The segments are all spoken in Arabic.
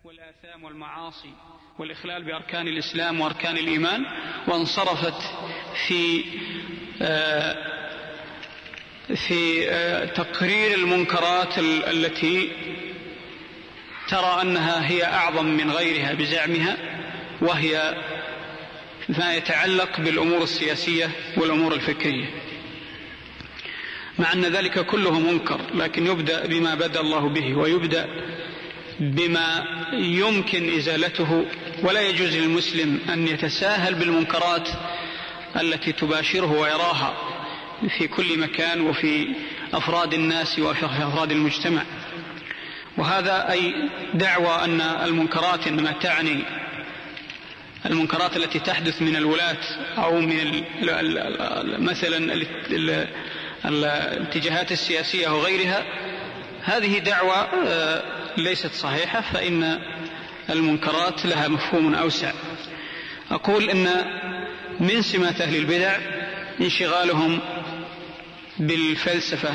والآثام والمعاصي والإخلال بأركان الإسلام وأركان الإيمان، وانصرفت في تقرير المنكرات التي ترى أنها هي أعظم من غيرها بزعمها، وهي ما يتعلق بالأمور السياسية والأمور الفكرية، مع أن ذلك كله منكر، لكن يبدأ بما بدأ الله به، ويبدأ بما يمكن إزالته. ولا يجوز للمسلم أن يتساهل بالمنكرات التي تباشره ويراها في كل مكان وفي أفراد الناس وفي أفراد المجتمع. وهذا أي دعوى أن المنكرات إنما تعني المنكرات التي تحدث من الولاة أو من مثلا الاتجاهات السياسية وغيرها، هذه دعوى ليست صحيحة، فإن المنكرات لها مفهوم أوسع. أقول إن من سمات أهل البدع انشغالهم بالفلسفة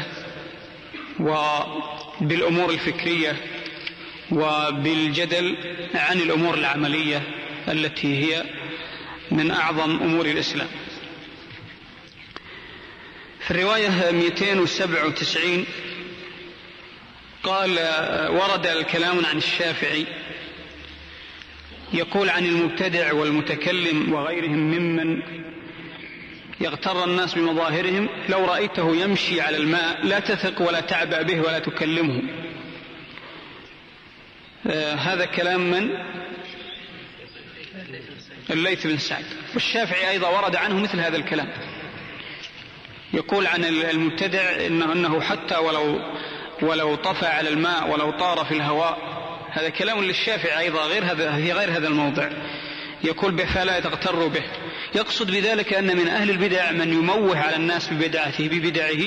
وبالأمور الفكرية وبالجدل عن الأمور العملية التي هي من أعظم أمور الإسلام. في الرواية 297 قال ورد الكلام عن الشافعي يقول عن المبتدع والمتكلم وغيرهم ممن يغتر الناس بمظاهرهم: لو رأيته يمشي على الماء لا تثق ولا تعبأ به ولا تكلمه. هذا كلام من الليث بن سعد. والشافعي أيضا ورد عنه مثل هذا الكلام، يقول عن المبتدع إنه حتى ولو طفى على الماء ولو طار في الهواء. هذا كلام للشافعي أيضا في غير هذا الموضع، يقول فلا تغتروا به. يقصد بذلك أن من أهل البدع من يموه على الناس ببدعه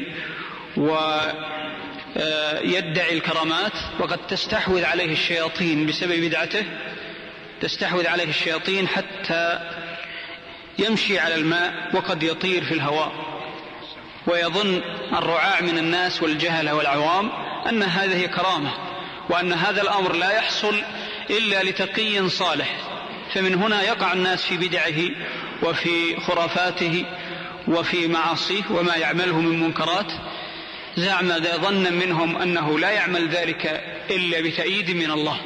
ويدعي الكرامات، وقد تستحوذ عليه الشياطين بسبب بدعته، تستحوذ عليه الشياطين حتى يمشي على الماء وقد يطير في الهواء، ويظن الرعاع من الناس والجهلة والعوام أن هذه كرامة، وأن هذا الأمر لا يحصل إلا لتقي صالح. فمن هنا يقع الناس في بدعه وفي خرافاته وفي معاصيه وما يعمله من منكرات، ظن منهم أنه لا يعمل ذلك إلا بتأييد من الله.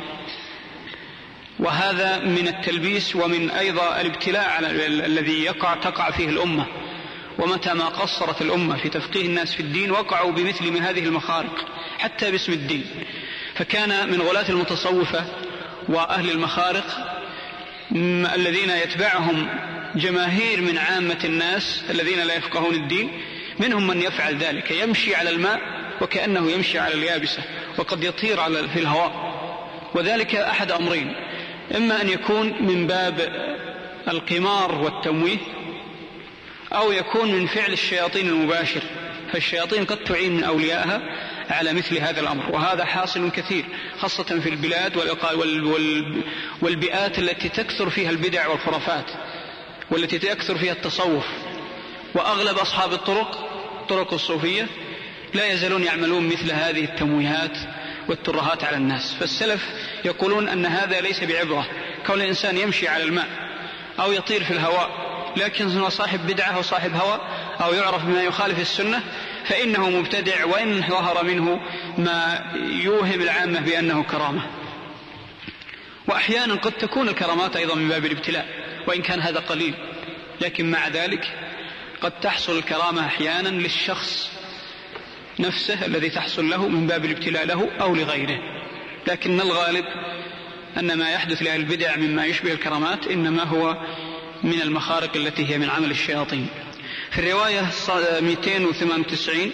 وهذا من التلبيس ومن أيضا الابتلاء الذي تقع فيه الأمة. ومتى ما قصرت الأمة في تفقيه الناس في الدين وقعوا بمثل من هذه المخارق حتى باسم الدين. فكان من غلاة المتصوفة وأهل المخارق الذين يتبعهم جماهير من عامة الناس الذين لا يفقهون الدين، منهم من يفعل ذلك، يمشي على الماء وكأنه يمشي على اليابسة، وقد يطير في الهواء. وذلك أحد أمرين: إما أن يكون من باب القمار والتمويه، أو يكون من فعل الشياطين المباشر، فالشياطين قد تعين من أوليائها على مثل هذا الأمر. وهذا حاصل كثير خاصة في البلاد والبيئات التي تكثر فيها البدع والخرافات، والتي تكثر فيها التصوف. وأغلب أصحاب الطرق الصوفية لا يزالون يعملون مثل هذه التمويهات والترهات على الناس. فالسلف يقولون أن هذا ليس بعبرة، كون الإنسان يمشي على الماء أو يطير في الهواء لكن هو صاحب بدعة وصاحب هوى أو يعرف بما يخالف السنة، فإنه مبتدع، وإن ظهر منه ما يوهم العامة بأنه كرامة. وأحيانا قد تكون الكرامات أيضا من باب الابتلاء، وإن كان هذا قليل، لكن مع ذلك قد تحصل الكرامة أحيانا للشخص نفسه الذي تحصل له من باب الابتلاء له أو لغيره. لكن الغالب أن ما يحدث لأهل البدع مما يشبه الكرامات إنما هو من المخارق التي هي من عمل الشياطين. في الرواية 298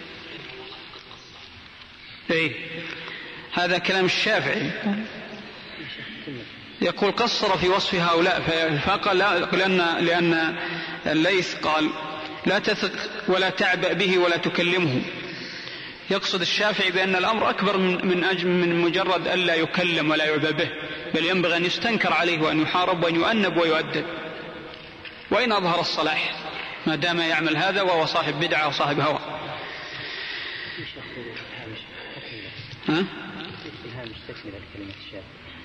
هذا كلام الشافعي، يقول قصر في وصف هؤلاء، فقال لأن الليث قال لا تثق ولا تعبأ به ولا تكلمه. يقصد الشافعي بأن الأمر أكبر من مجرد ألا يكلم ولا يعبأ به، بل ينبغي أن يستنكر عليه وأن يحارب وأن يؤنب ويؤدب، وإن أظهر الصلاح ما دام يعمل هذا وهو صاحب بدعة وصاحب هوى. كلمة الشافعي.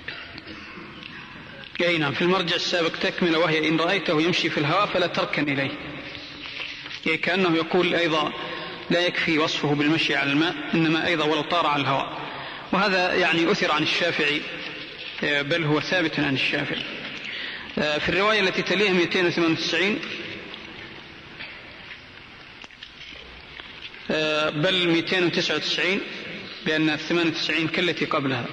أي نعم، في المرجع السابق تكمل وهي إن رأيته يمشي في الهواء فلا تركن إليه، يعني كأنه يقول أيضا لا يكفي وصفه بالمشي على الماء، إنما أيضا ولو طار على الهواء، وهذا يعني أثر عن الشافعي، بل هو ثابت عن الشافعي. في الرواية التي تليها 298 بل 299 لأن 98 كالتي قبلها،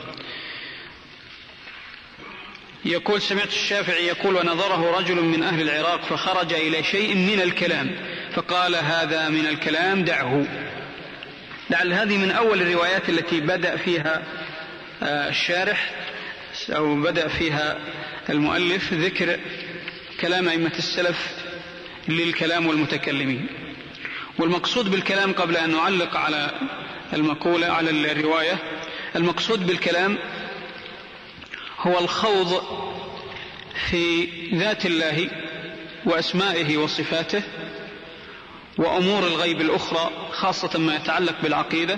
يقول سمعت الشافعي يقول ونظره رجل من أهل العراق فخرج إلى شيء من الكلام فقال هذا من الكلام دعه. لعل هذه من أول الروايات التي بدأ فيها الشارح أو بدأ فيها المؤلف ذكر كلام أئمة السلف للكلام والمتكلمين. والمقصود بالكلام قبل أن نعلق على المقولة على الرواية، المقصود بالكلام هو الخوض في ذات الله وأسمائه وصفاته وأمور الغيب الأخرى، خاصة ما يتعلق بالعقيدة،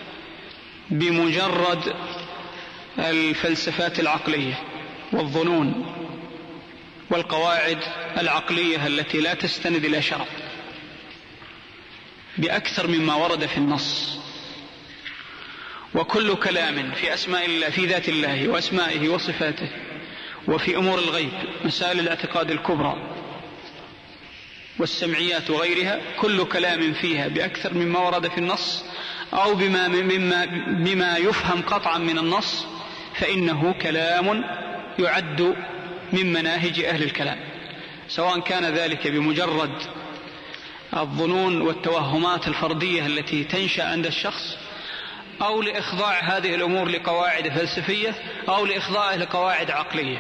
بمجرد الفلسفات العقلية والظنون والقواعد العقلية التي لا تستند إلى شرع، بأكثر مما ورد في النص. وكل كلام في أسماء الله في ذات الله وأسمائه وصفاته وفي أمور الغيب، مسائل الاعتقاد الكبرى والسمعيات وغيرها، كل كلام فيها بأكثر مما ورد في النص أو بما يفهم قطعا من النص فإنه كلام يعد من مناهج أهل الكلام، سواء كان ذلك بمجرد الظنون والتوهمات الفردية التي تنشأ عند الشخص، أو لإخضاع هذه الأمور لقواعد فلسفية، أو لإخضاعه لقواعد عقلية.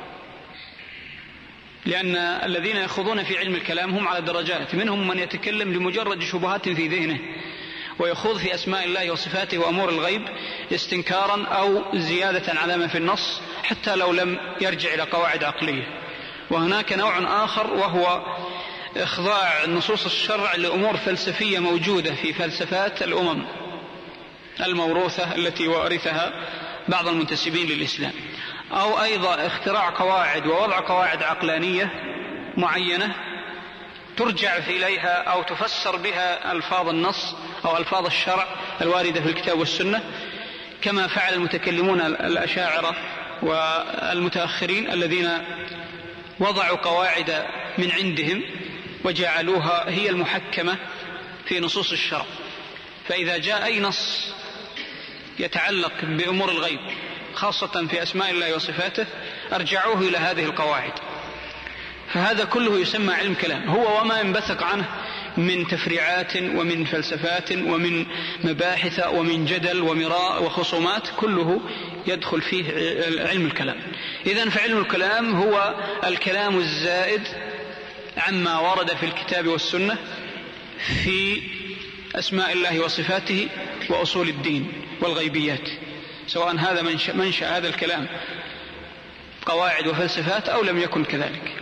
لأن الذين يخوضون في علم الكلام هم على درجات، منهم من يتكلم لمجرد شبهات في ذهنه ويخوض في أسماء الله وصفاته وأمور الغيب استنكارا أو زيادة على ما في النص حتى لو لم يرجع إلى قواعد عقلية. وهناك نوع آخر وهو إخضاع نصوص الشرع لأمور فلسفية موجودة في فلسفات الأمم الموروثة التي وارثها بعض المنتسبين للإسلام، أو أيضا اختراع قواعد ووضع قواعد عقلانية معينة ترجع إليها أو تفسر بها ألفاظ النص أو ألفاظ الشرع الواردة في الكتاب والسنة، كما فعل المتكلمون الأشاعرة والمتأخرين الذين وضعوا قواعد من عندهم وجعلوها هي المحكمة في نصوص الشرع. فإذا جاء أي نص يتعلق بأمور الغيب خاصة في أسماء الله وصفاته أرجعوه إلى هذه القواعد. فهذا كله يسمى علم كلام، هو وما ينبثق عنه من تفريعات ومن فلسفات ومن مباحث ومن جدل ومراء وخصومات، كله يدخل فيه علم الكلام. إذن فعلم الكلام هو الكلام الزائد عما ورد في الكتاب والسنة في أسماء الله وصفاته وأصول الدين والغيبيات، سواء هذا منشأ هذا الكلام قواعد وفلسفات أو لم يكن كذلك.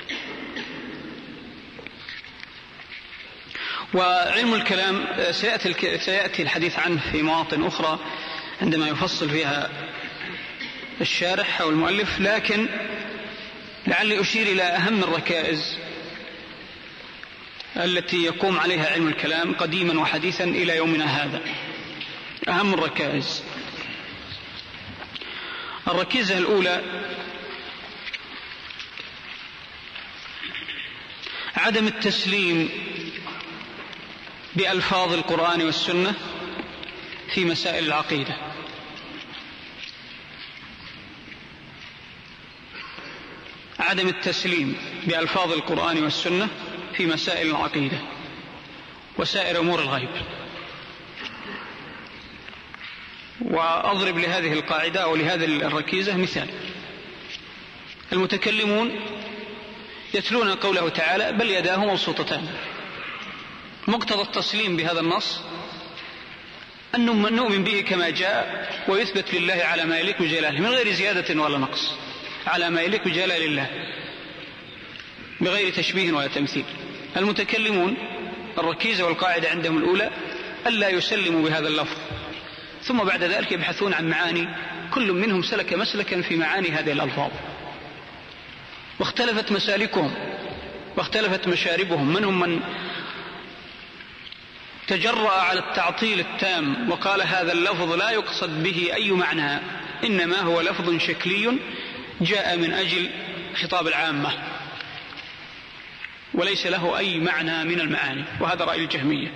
وعلم الكلام سيأتي الحديث عنه في مواطن أخرى عندما يفصل فيها الشارح أو المؤلف، لكن لعلي أشير إلى أهم الركائز التي يقوم عليها علم الكلام قديما وحديثا إلى يومنا هذا. أهم الركائز، الركيزة الأولى عدم التسليم بألفاظ القرآن والسنة في مسائل العقيدة. عدم التسليم بألفاظ القرآن والسنة في مسائل العقيدة وسائر أمور الغيب. وأضرب لهذه القاعدة أو لهذه الركيزة مثال. المتكلمون يتلون قوله تعالى بل يداه مبسوطتان، مقتضى التسليم بهذا النص أن نؤمن به كما جاء ويثبت لله على ما يليق بجلاله من غير زيادة ولا نقص، على ما يليق بجلال الله بغير تشبيه ولا تمثيل. المتكلمون الركيزة والقاعدة عندهم الأولى ألا يسلموا بهذا اللفظ، ثم بعد ذلك يبحثون عن معاني كل منهم سلك مسلكا في معاني هذه الألفاظ، واختلفت مسالكهم واختلفت مشاربهم. منهم من تجرأ على التعطيل التام وقال هذا اللفظ لا يقصد به أي معنى، إنما هو لفظ شكلي جاء من أجل خطاب العامة وليس له أي معنى من المعاني، وهذا رأي الجهمية.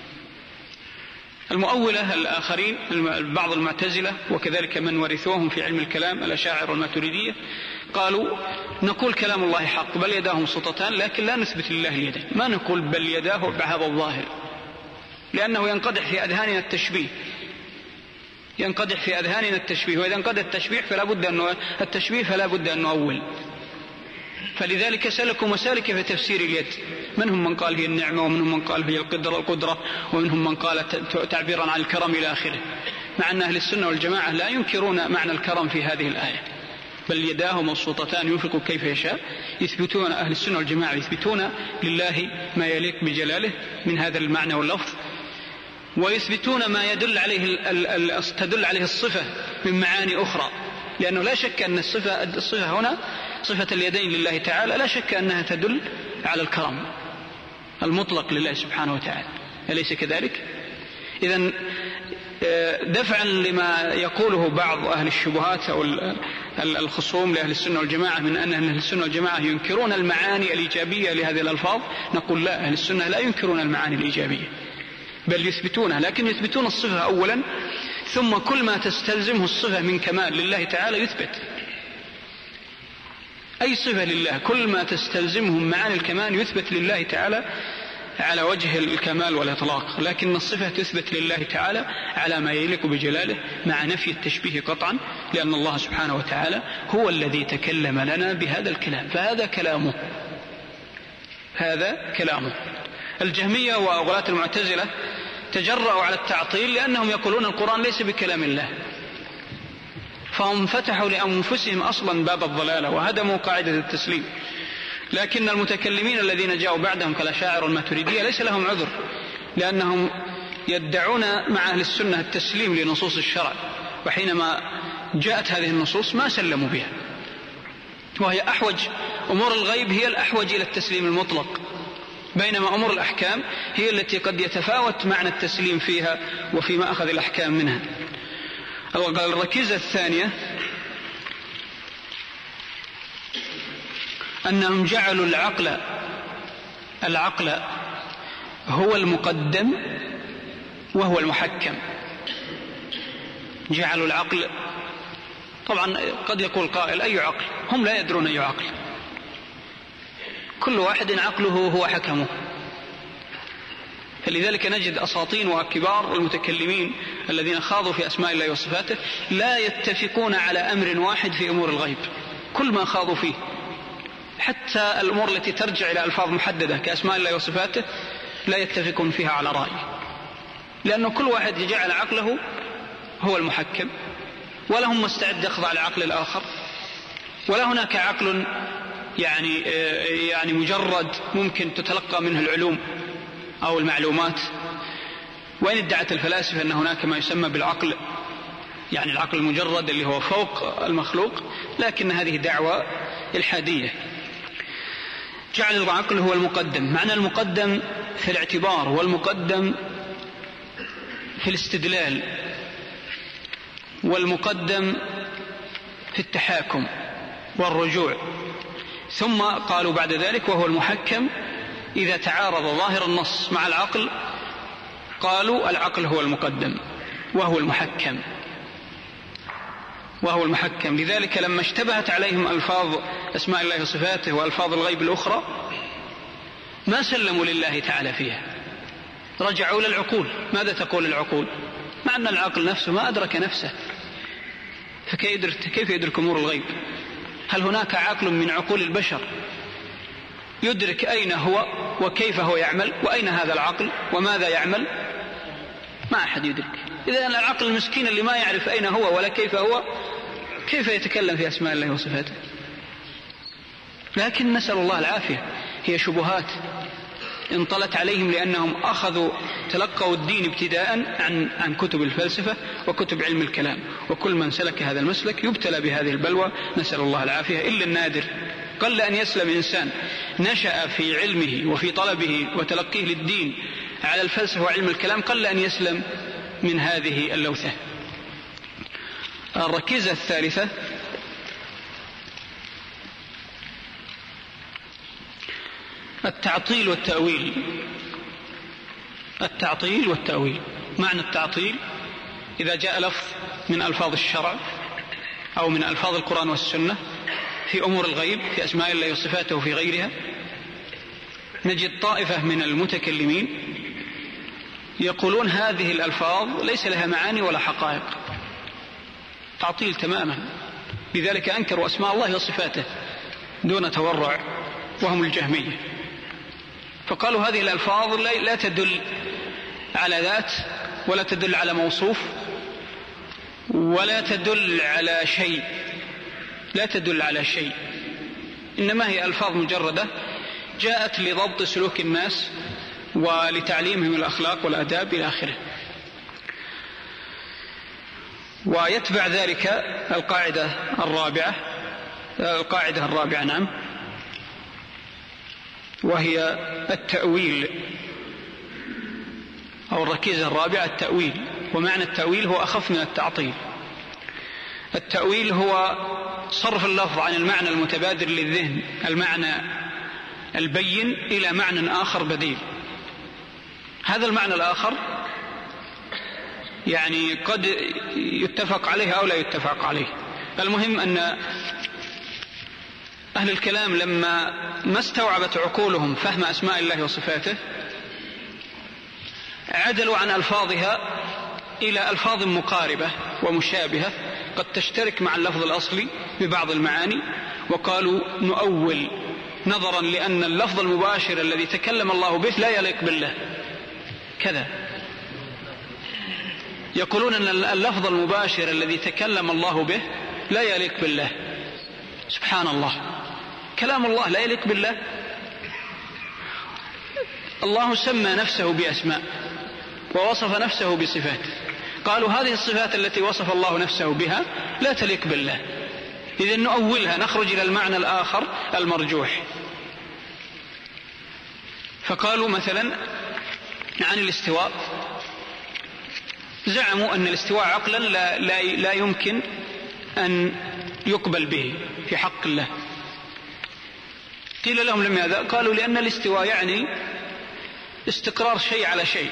المؤولة الآخرين بعض المعتزلة وكذلك من ورثوهم في علم الكلام الأشاعرة والماتريدية قالوا نقول كلام الله حق بل يداه مبسوطتان، لكن لا نثبت لله اليدين، ما نقول بل يداه بهذا الظاهر، لأنه ينقدح في أذهاننا التشبيه، ينقدح في أذهاننا التشبيه، وإذا انقدح التشبيه فلا بد أن نؤول. فلذلك سلكوا مسالك في تفسير اليد، منهم من قال هي النعمة، ومنهم من قال هي القدرة، ومنهم من قال تعبيرا عن الكرم إلى آخره، مع أن أهل السنة والجماعة لا ينكرون معنى الكرم في هذه الآية، بل يداه مبسوطتان ينفق كيف يشاء. يثبتون أهل السنة والجماعة يثبتون لله ما يليق بجلاله من هذا المعنى واللفظ، ويثبتون ما تدل عليه الصفة من معاني أخرى، لأنه لا شك أن الصفة هنا صفة اليدين لله تعالى لا شك أنها تدل على الكرم المطلق لله سبحانه وتعالى، أليس كذلك؟ إذن دفعا لما يقوله بعض أهل الشبهات أو الخصوم لأهل السنة والجماعة من أن أهل السنة والجماعة ينكرون المعاني الإيجابية لهذه الألفاظ، نقول لا، أهل السنة لا ينكرون المعاني الإيجابية بل يثبتونها، لكن يثبتون الصفة أولا، ثم كل ما تستلزمه الصفة من كمال لله تعالى يثبت. أي صفة لله كل ما تستلزمه معاني الكمال يثبت لله تعالى على وجه الكمال والإطلاق، لكن الصفة تثبت لله تعالى على ما يليق بجلاله مع نفي التشبيه قطعا، لأن الله سبحانه وتعالى هو الذي تكلم لنا بهذا الكلام، فهذا كلامه، هذا كلامه. الجهمية وغلاة المعتزلة تجرأوا على التعطيل لأنهم يقولون القرآن ليس بكلام الله، فهم فتحوا لأنفسهم أصلا باب الضلالة وهدموا قاعدة التسليم. لكن المتكلمين الذين جاءوا بعدهم كالأشاعرة والماتريدية ليس لهم عذر، لأنهم يدعون مع أهل السنة التسليم لنصوص الشرع، وحينما جاءت هذه النصوص ما سلموا بها، وهي أحوج أمور الغيب هي الأحوج إلى التسليم المطلق، بينما أمور الأحكام هي التي قد يتفاوت معنى التسليم فيها وفيما أخذ الأحكام منها. الركيزة الثانية أنهم جعلوا العقل هو المقدم وهو المحكم. جعلوا العقل، طبعا قد يقول قائل أي عقل؟ هم لا يدرون أي عقل، كل واحد عقله هو حكمه. فلذلك نجد أساطين وكبار المتكلمين الذين خاضوا في أسماء الله وصفاته لا يتفقون على أمر واحد في أمور الغيب، كل ما خاضوا فيه، حتى الأمور التي ترجع إلى ألفاظ محددة كأسماء الله وصفاته لا يتفقون فيها على رأي، لأنه كل واحد جعل عقله هو المحكم، ولا هم مستعد يخضع لعقل الآخر، ولا هناك عقل يعني مجرد ممكن تتلقى منه العلوم أو المعلومات. وإن ادعت الفلاسفة أن هناك ما يسمى بالعقل، يعني العقل المجرد اللي هو فوق المخلوق، لكن هذه دعوة إلحادية. جعل العقل هو المقدم، معنى المقدم في الاعتبار والمقدم في الاستدلال والمقدم في التحاكم والرجوع. ثم قالوا بعد ذلك وهو المحكم إذا تعارض ظاهر النص مع العقل، قالوا العقل هو المقدم وهو المحكم. لذلك لما اشتبهت عليهم ألفاظ أسماء الله وصفاته وألفاظ الغيب الأخرى ما سلموا لله تعالى فيها، رجعوا للعقول. ماذا تقول العقول؟ مع أن العقل نفسه ما أدرك نفسه، فكيف يدرك أمور الغيب؟ هل هناك عقل من عقول البشر يدرك أين هو وكيف هو يعمل، وأين هذا العقل وماذا يعمل؟ ما أحد يدرك. إذا العقل المسكين اللي ما يعرف أين هو ولا كيف هو، كيف يتكلم في أسماء الله وصفاته؟ لكن نسأل الله العافية، هي شبهات انطلت عليهم لأنهم تلقوا الدين ابتداء عن كتب الفلسفة وكتب علم الكلام، وكل من سلك هذا المسلك يبتلى بهذه البلوى، نسأل الله العافية، إلا النادر. قل أن يسلم إنسان نشأ في علمه وفي طلبه وتلقيه للدين على الفلسفة وعلم الكلام، قل أن يسلم من هذه اللوثة. الركيزة الثالثة التعطيل والتأويل. التعطيل والتأويل، معنى التعطيل إذا جاء لفظ من ألفاظ الشرع أو من ألفاظ القرآن والسنة في أمور الغيب، في أسماء الله وصفاته وفي غيرها، نجد طائفة من المتكلمين يقولون هذه الألفاظ ليس لها معاني ولا حقائق، تعطيل تماما، لذلك أنكروا أسماء الله وصفاته دون تورع، وهم الجهمية. فقالوا هذه الألفاظ لا تدل على ذات، ولا تدل على موصوف، ولا تدل على شيء، لا تدل على شيء، إنما هي ألفاظ مجردة جاءت لضبط سلوك الناس ولتعليمهم الأخلاق والآداب إلى آخره. ويتبع ذلك القاعدة الرابعة نعم، وهي التأويل، أو الركيزة الرابعة التأويل. ومعنى التأويل هو أخف من التعطيل. التأويل هو صرف اللفظ عن المعنى المتبادر للذهن، المعنى البين، إلى معنى آخر بديل. هذا المعنى الآخر يعني قد يتفق عليه أو لا يتفق عليه. المهم أن أهل الكلام لما ما استوعبت عقولهم فهم أسماء الله وصفاته عدلوا عن ألفاظها إلى ألفاظ مقاربة ومشابهة قد تشترك مع اللفظ الأصلي ببعض المعاني، وقالوا نؤول نظرا لأن اللفظ المباشر الذي تكلم الله به لا يليق بالله كذا. يقولون أن اللفظ المباشر الذي تكلم الله به لا يليق بالله. سبحان الله، كلام الله لا يليق بالله. الله سمى نفسه بأسماء ووصف نفسه بصفات، قالوا هذه الصفات التي وصف الله نفسه بها لا تليق بالله، إذن نؤولها، نخرج إلى المعنى الآخر المرجوح. فقالوا مثلا عن الاستواء، زعموا أن الاستواء عقلا لا يمكن أن يقبل به في حق الله. قيل لهم لماذا؟ قالوا لأن الاستواء يعني استقرار شيء على شيء،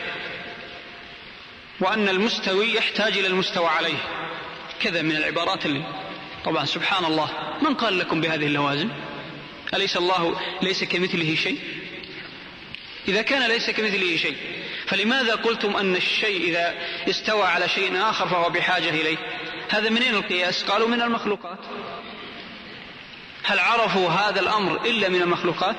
وأن المستوي يحتاج إلى المستوى عليه، كذا من العبارات اللي طبعا سبحان الله، من قال لكم بهذه اللوازم؟ أليس الله ليس كمثله شيء؟ إذا كان ليس كمثله شيء فلماذا قلتم أن الشيء إذا استوى على شيء آخر فهو بحاجة إليه؟ هذا منين القياس؟ قالوا من المخلوقات. هل عرفوا هذا الأمر إلا من المخلوقات؟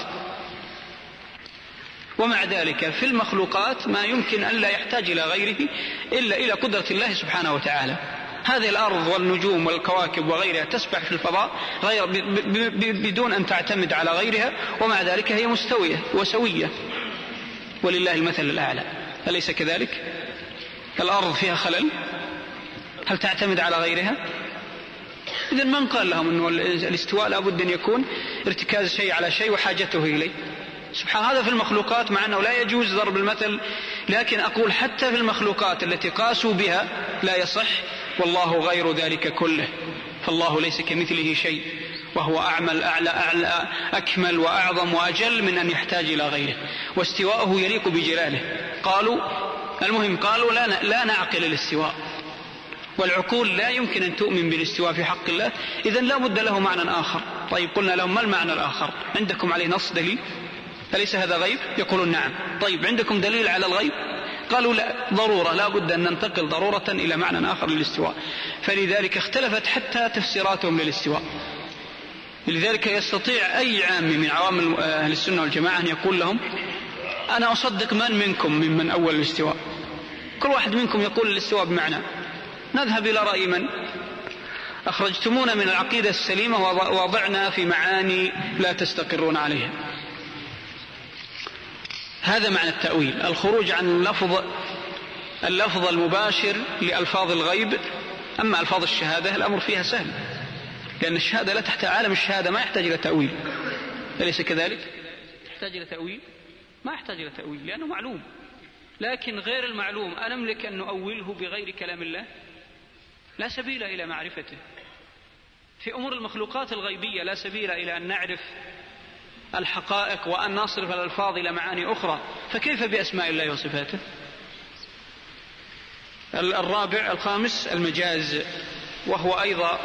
ومع ذلك في المخلوقات ما يمكن أن لا يحتاج إلى غيره إلا إلى قدرة الله سبحانه وتعالى. هذه الأرض والنجوم والكواكب وغيرها تسبح في الفضاء بدون أن تعتمد على غيرها، ومع ذلك هي مستوية وسوية ولله المثل الأعلى، أليس كذلك؟ الأرض فيها خلل، هل تعتمد على غيرها؟ إذن من قال لهم أنه الاستواء لابد أن يكون ارتكاز شيء على شيء وحاجته إليه؟ سبحان هذا في المخلوقات، مع أنه لا يجوز ضرب المثل، لكن أقول حتى في المخلوقات التي قاسوا بها لا يصح، والله غير ذلك كله، فالله ليس كمثله شيء، وهو أعلى أكمل وأعظم وأجل من أن يحتاج إلى غيره، واستواءه يليق بجلاله. قالوا المهم قالوا لا نعقل الاستواء، والعقول لا يمكن أن تؤمن بالاستواء في حق الله، إذن لا بد له معنى آخر. طيب قلنا لهم ما المعنى الآخر؟ عندكم عليه نص دليل؟ أليس هذا غيب؟ يقولون نعم. طيب عندكم دليل على الغيب؟ قالوا لا، ضرورة، لا بد أن ننتقل ضرورة إلى معنى آخر للاستواء. فلذلك اختلفت حتى تفسيراتهم للاستواء. لذلك يستطيع أي عام من عوام أهل السنة والجماعة أن يقول لهم أنا أصدق من منكم ممن أول الاستواء، كل واحد منكم يقول الاستواء بمعنى، نذهب إلى رأي من أخرجتمونا من العقيدة السليمة ووضعنا في معاني لا تستقرون عليها. هذا معنى التأويل، الخروج عن اللفظ المباشر لألفاظ الغيب. أما ألفاظ الشهادة الأمر فيها سهل، لأن الشهادة لا تحتاج، عالم الشهادة ما يحتاج إلى تأويل، أليس كذلك؟ يحتاج إلى تأويل؟ ما يحتاج إلى تأويل لأنه معلوم. لكن غير المعلوم أنملك أن نؤوله بغير كلام الله؟ لا سبيل إلى معرفته. في أمور المخلوقات الغيبية لا سبيل إلى أن نعرف الحقائق وأن نصرف الألفاظ إلى معاني أخرى، فكيف بأسماء الله وصفاته؟ الخامس المجاز، وهو أيضا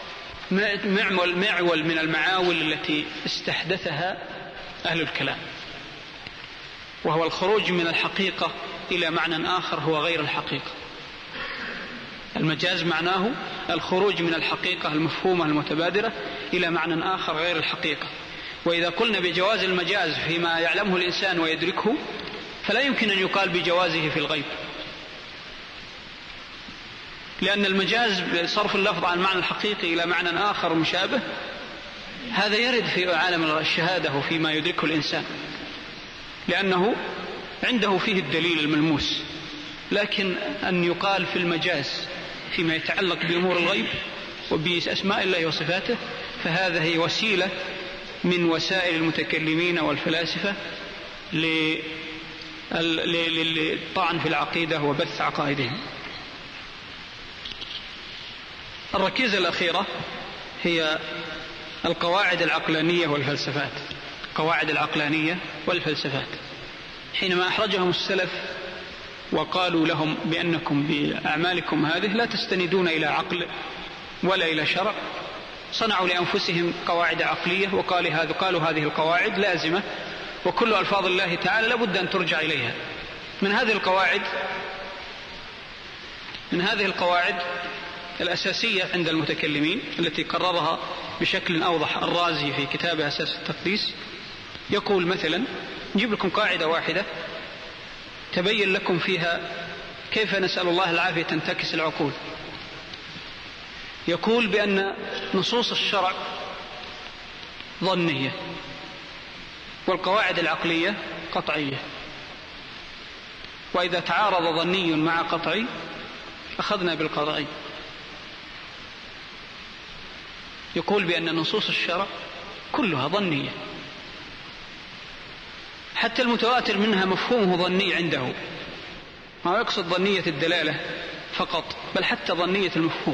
معول من المعاول التي استحدثها أهل الكلام، وهو الخروج من الحقيقة إلى معنى آخر هو غير الحقيقة. المجاز معناه الخروج من الحقيقة المفهومة المتبادرة إلى معنى آخر غير الحقيقة. وإذا قلنا بجواز المجاز فيما يعلمه الإنسان ويدركه، فلا يمكن أن يقال بجوازه في الغيب، لأن المجاز بصرف اللفظ عن المعنى الحقيقي إلى معنى آخر مشابه، هذا يرد في عالم الشهادة وفيما يدركه الإنسان، لأنه عنده فيه الدليل الملموس. لكن أن يقال في المجاز فيما يتعلق بأمور الغيب وبأسماء الله وصفاته، فهذا هي وسيلة من وسائل المتكلمين والفلاسفة للطعن في العقيدة وبث عقائدهم. الركيزة الأخيرة هي القواعد العقلانية والفلسفات. قواعد العقلانية والفلسفات حينما أحرجهم السلف وقالوا لهم بأنكم بأعمالكم هذه لا تستندون إلى عقل ولا إلى شرع، صنعوا لأنفسهم قواعد عقلية وقالوا هذه القواعد لازمة، وكل ألفاظ الله تعالى لابد أن ترجع إليها. من هذه القواعد الأساسية عند المتكلمين التي قررها بشكل أوضح الرازي في كتابه أساس التقديس، يقول مثلا، نجيب لكم قاعدة واحدة تبين لكم فيها كيف نسأل الله العافية تنتكس العقول. يقول بأن نصوص الشرع ظنية والقواعد العقلية قطعية، وإذا تعارض ظني مع قطعي أخذنا بالقطعي. يقول بأن نصوص الشرع كلها ظنية، حتى المتواتر منها مفهومه ظني عنده، ما يقصد ظنية الدلالة فقط، بل حتى ظنية المفهوم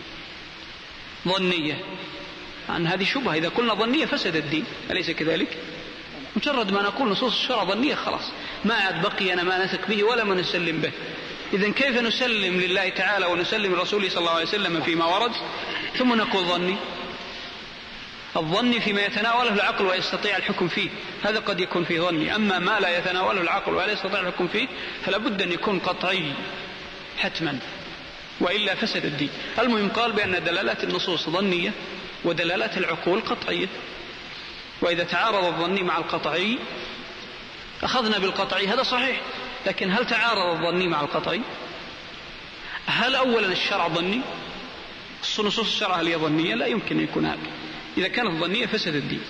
ظنية. عن هذه شبهة، إذا قلنا ظنية فسد الدين، أليس كذلك؟ مجرد ما نقول نصوص الشرع ظنية خلاص ما عاد بقينا ما نثق به ولا ما نسلم به. إذن كيف نسلم لله تعالى ونسلم لرسوله صلى الله عليه وسلم فيما ورد ثم نقول ظني؟ الظن فيما يتناوله العقل ويستطيع الحكم فيه، هذا قد يكون فيه ظني. أما ما لا يتناوله العقل ولا يستطيع الحكم فيه فلا بد أن يكون قطعي حتما، وإلا فسد الدين. المهم قال بأن دلالات النصوص ظنية ودلالات العقول قطعية، وإذا تعارض الظني مع القطعي أخذنا بالقطعي، هذا صحيح. لكن هل تعارض الظني مع القطعي؟ هل أولا الشرع ظني؟ نصوص الشرع هل هي ظنية؟ لا يمكن أن يكون هذا. إذا كانت ظنية فسد الدين.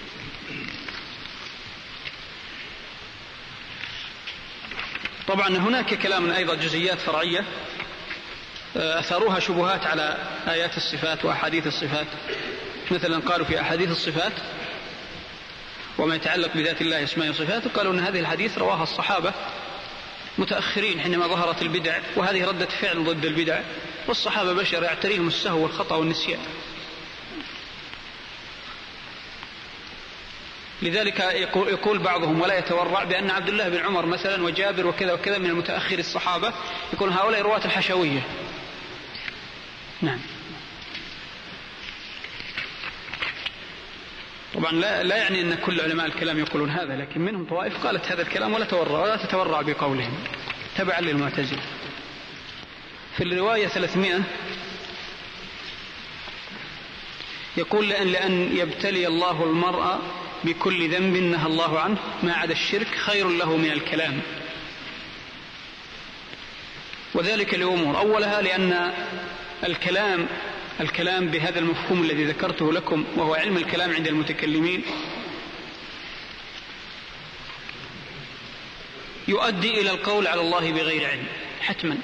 طبعا هناك كلام أيضا جزئيات فرعية أثاروها شبهات على آيات الصفات وأحاديث الصفات. مثلا قالوا في أحاديث الصفات وما يتعلق بذات الله اسماء وصفاته، قالوا أن هذه الحديث رواها الصحابة متأخرين حينما ظهرت البدع، وهذه ردة فعل ضد البدع، والصحابة بشر يعتريهم السهو والخطأ والنسيان. لذلك يقول بعضهم ولا يتورع بأن عبد الله بن عمر مثلا وجابر وكذا وكذا من المتأخر الصحابة يقول هؤلاء رواة الحشوية. نعم. طبعا لا يعني أن كل علماء الكلام يقولون هذا، لكن منهم طوائف قالت هذا الكلام ولا تتورع بقولهم تبعا للمعتزلة. في الرواية 300 يقول لأن يبتلي الله المرء بكل ذنب نهى الله عنه ما عدا الشرك خير له من الكلام. وذلك لأمور، أولها لأن الكلام بهذا المفهوم الذي ذكرته لكم وهو علم الكلام عند المتكلمين يؤدي إلى القول على الله بغير علم حتما.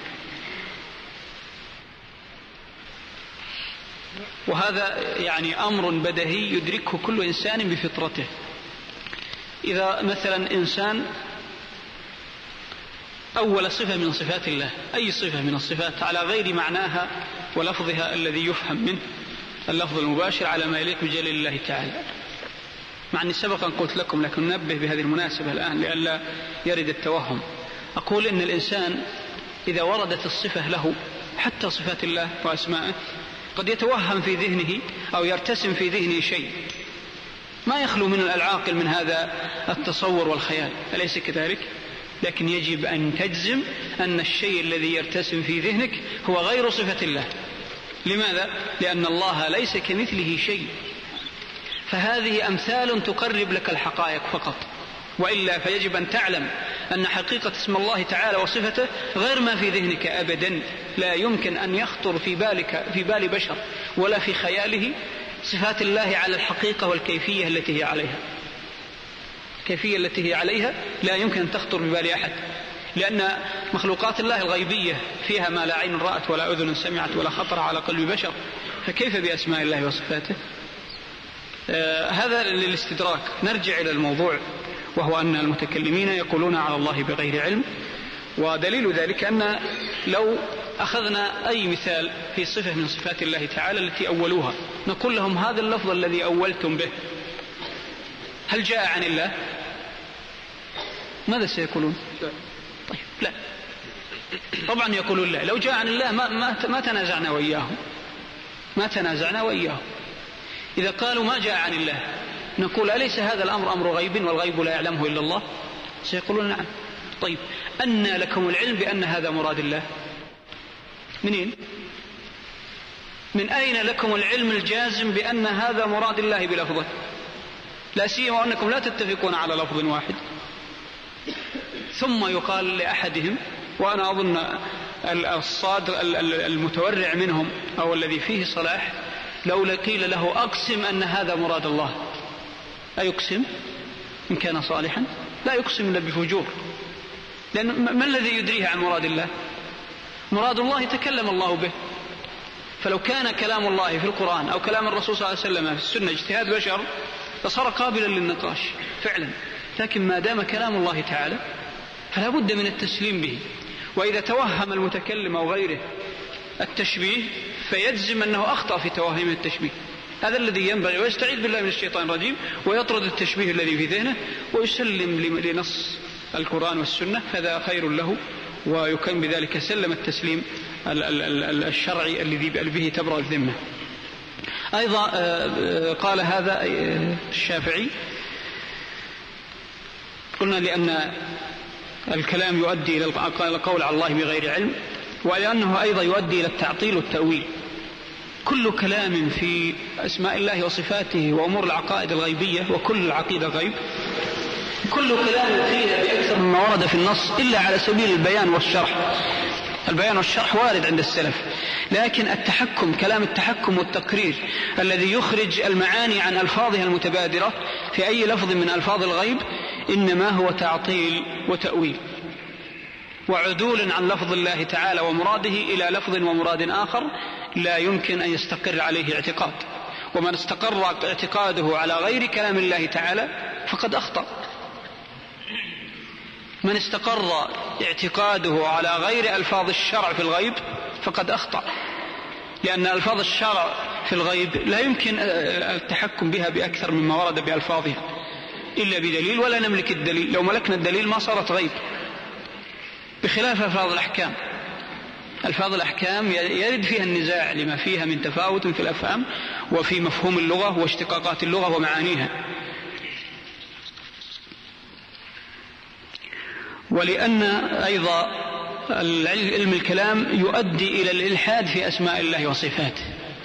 وهذا يعني أمر بديهي يدركه كل إنسان بفطرته. إذا مثلا إنسان أول صفة من صفات الله، أي صفة من الصفات، على غير معناها ولفظها الذي يفهم منه اللفظ المباشر على ما يليق بجلال الله تعالى، مع أني سبقا قلت لكم لكن ننبه بهذه المناسبة الآن لئلا يرد التوهم. أقول إن الإنسان إذا وردت الصفة له حتى صفات الله وأسمائه قد يتوهم في ذهنه أو يرتسم في ذهنه شيء ما يخلو من العاقل من هذا التصور والخيال، أليس كذلك؟ لكن يجب أن تجزم أن الشيء الذي يرتسم في ذهنك هو غير صفة الله. لماذا؟ لأن الله ليس كمثله شيء، فهذه أمثال تقرب لك الحقائق فقط، وإلا فيجب أن تعلم أن حقيقة اسم الله تعالى وصفته غير ما في ذهنك أبدا. لا يمكن أن يخطر في بال بشر ولا في خياله صفات الله على الحقيقة والكيفية التي هي عليها. الكيفية التي هي عليها لا يمكن أن تخطر ببال أحد، لأن مخلوقات الله الغيبية فيها ما لا عين رأت ولا أذن سمعت ولا خطر على قلب بشر، فكيف بأسماء الله وصفاته؟ هذا للاستدراك. نرجع إلى الموضوع، وهو أن المتكلمين يقولون على الله بغير علم. ودليل ذلك أن لو أخذنا أي مثال في صفة من صفات الله تعالى التي أولوها نقول لهم هذا اللفظ الذي أولتم به هل جاء عن الله؟ ماذا سيقولون؟ طيب لا، طبعا يقولون لا. لو جاء عن الله ما تنازعنا وإياه. إذا قالوا ما جاء عن الله نقول أليس هذا الأمر أمر غيب والغيب لا يعلمه إلا الله؟ سيقولون نعم. طيب أن لكم العلم بأن هذا مراد الله؟ منين؟ من أين لكم العلم الجازم بأن هذا مراد الله بلفظه؟ لا سيما أنكم لا تتفقون على لفظ واحد. ثم يقال لأحدهم، وأنا أظن الصادق المتورع منهم أو الذي فيه صلاح، لو قيل له أقسم أن هذا مراد الله أيقسم إن كان صالحا؟ لا يقسم إلا بفجور، لأن ما الذي يدريه عن مراد الله؟ مراد الله تكلم الله به، فلو كان كلام الله في القرآن أو كلام الرسول صلى الله عليه وسلم في السنة اجتهاد بشر فصار قابلا للنقاش فعلا. لكن ما دام كلام الله تعالى فلا بد من التسليم به. وإذا توهم المتكلم أو غيره التشبيه فيجزم أنه أخطأ في توهم التشبيه. هذا الذي ينبغي، ويستعيذ بالله من الشيطان الرجيم ويطرد التشبيه الذي في ذهنه ويسلم لنص القرآن والسنة، هذا خير له، ويكون بذلك سلم التسليم الشرعي الذي به تبرأ الذمة. أيضا قال هذا الشافعي، قلنا لأن الكلام يؤدي إلى القول على الله بغير علم، ولأنه أيضا يؤدي إلى التعطيل والتأويل. كل كلام في أسماء الله وصفاته وأمور العقائد الغيبية، وكل العقيدة غيب، كل كلام فيها بأكثر مما ورد في النص إلا على سبيل البيان والشرح. البيان والشرح وارد عند السلف، لكن التحكم، كلام التحكم والتقرير الذي يخرج المعاني عن ألفاظها المتبادرة في أي لفظ من ألفاظ الغيب إنما هو تعطيل وتأويل وعدول عن لفظ الله تعالى ومراده إلى لفظ ومراد آخر لا يمكن أن يستقر عليه اعتقاد. ومن استقر اعتقاده على غير كلام الله تعالى فقد أخطأ. من استقر اعتقاده على غير ألفاظ الشرع في الغيب فقد أخطأ، لأن ألفاظ الشرع في الغيب لا يمكن التحكم بها بأكثر مما ورد بألفاظها إلا بدليل، ولا نملك الدليل. لو ملكنا الدليل ما صارت غيب، بخلاف ألفاظ الأحكام. ألفاظ الأحكام يرد فيها النزاع لما فيها من تفاوت في الأفهام وفي مفهوم اللغة واشتقاقات اللغة ومعانيها. ولأن أيضا علم الكلام يؤدي إلى الإلحاد في أسماء الله وصفاته،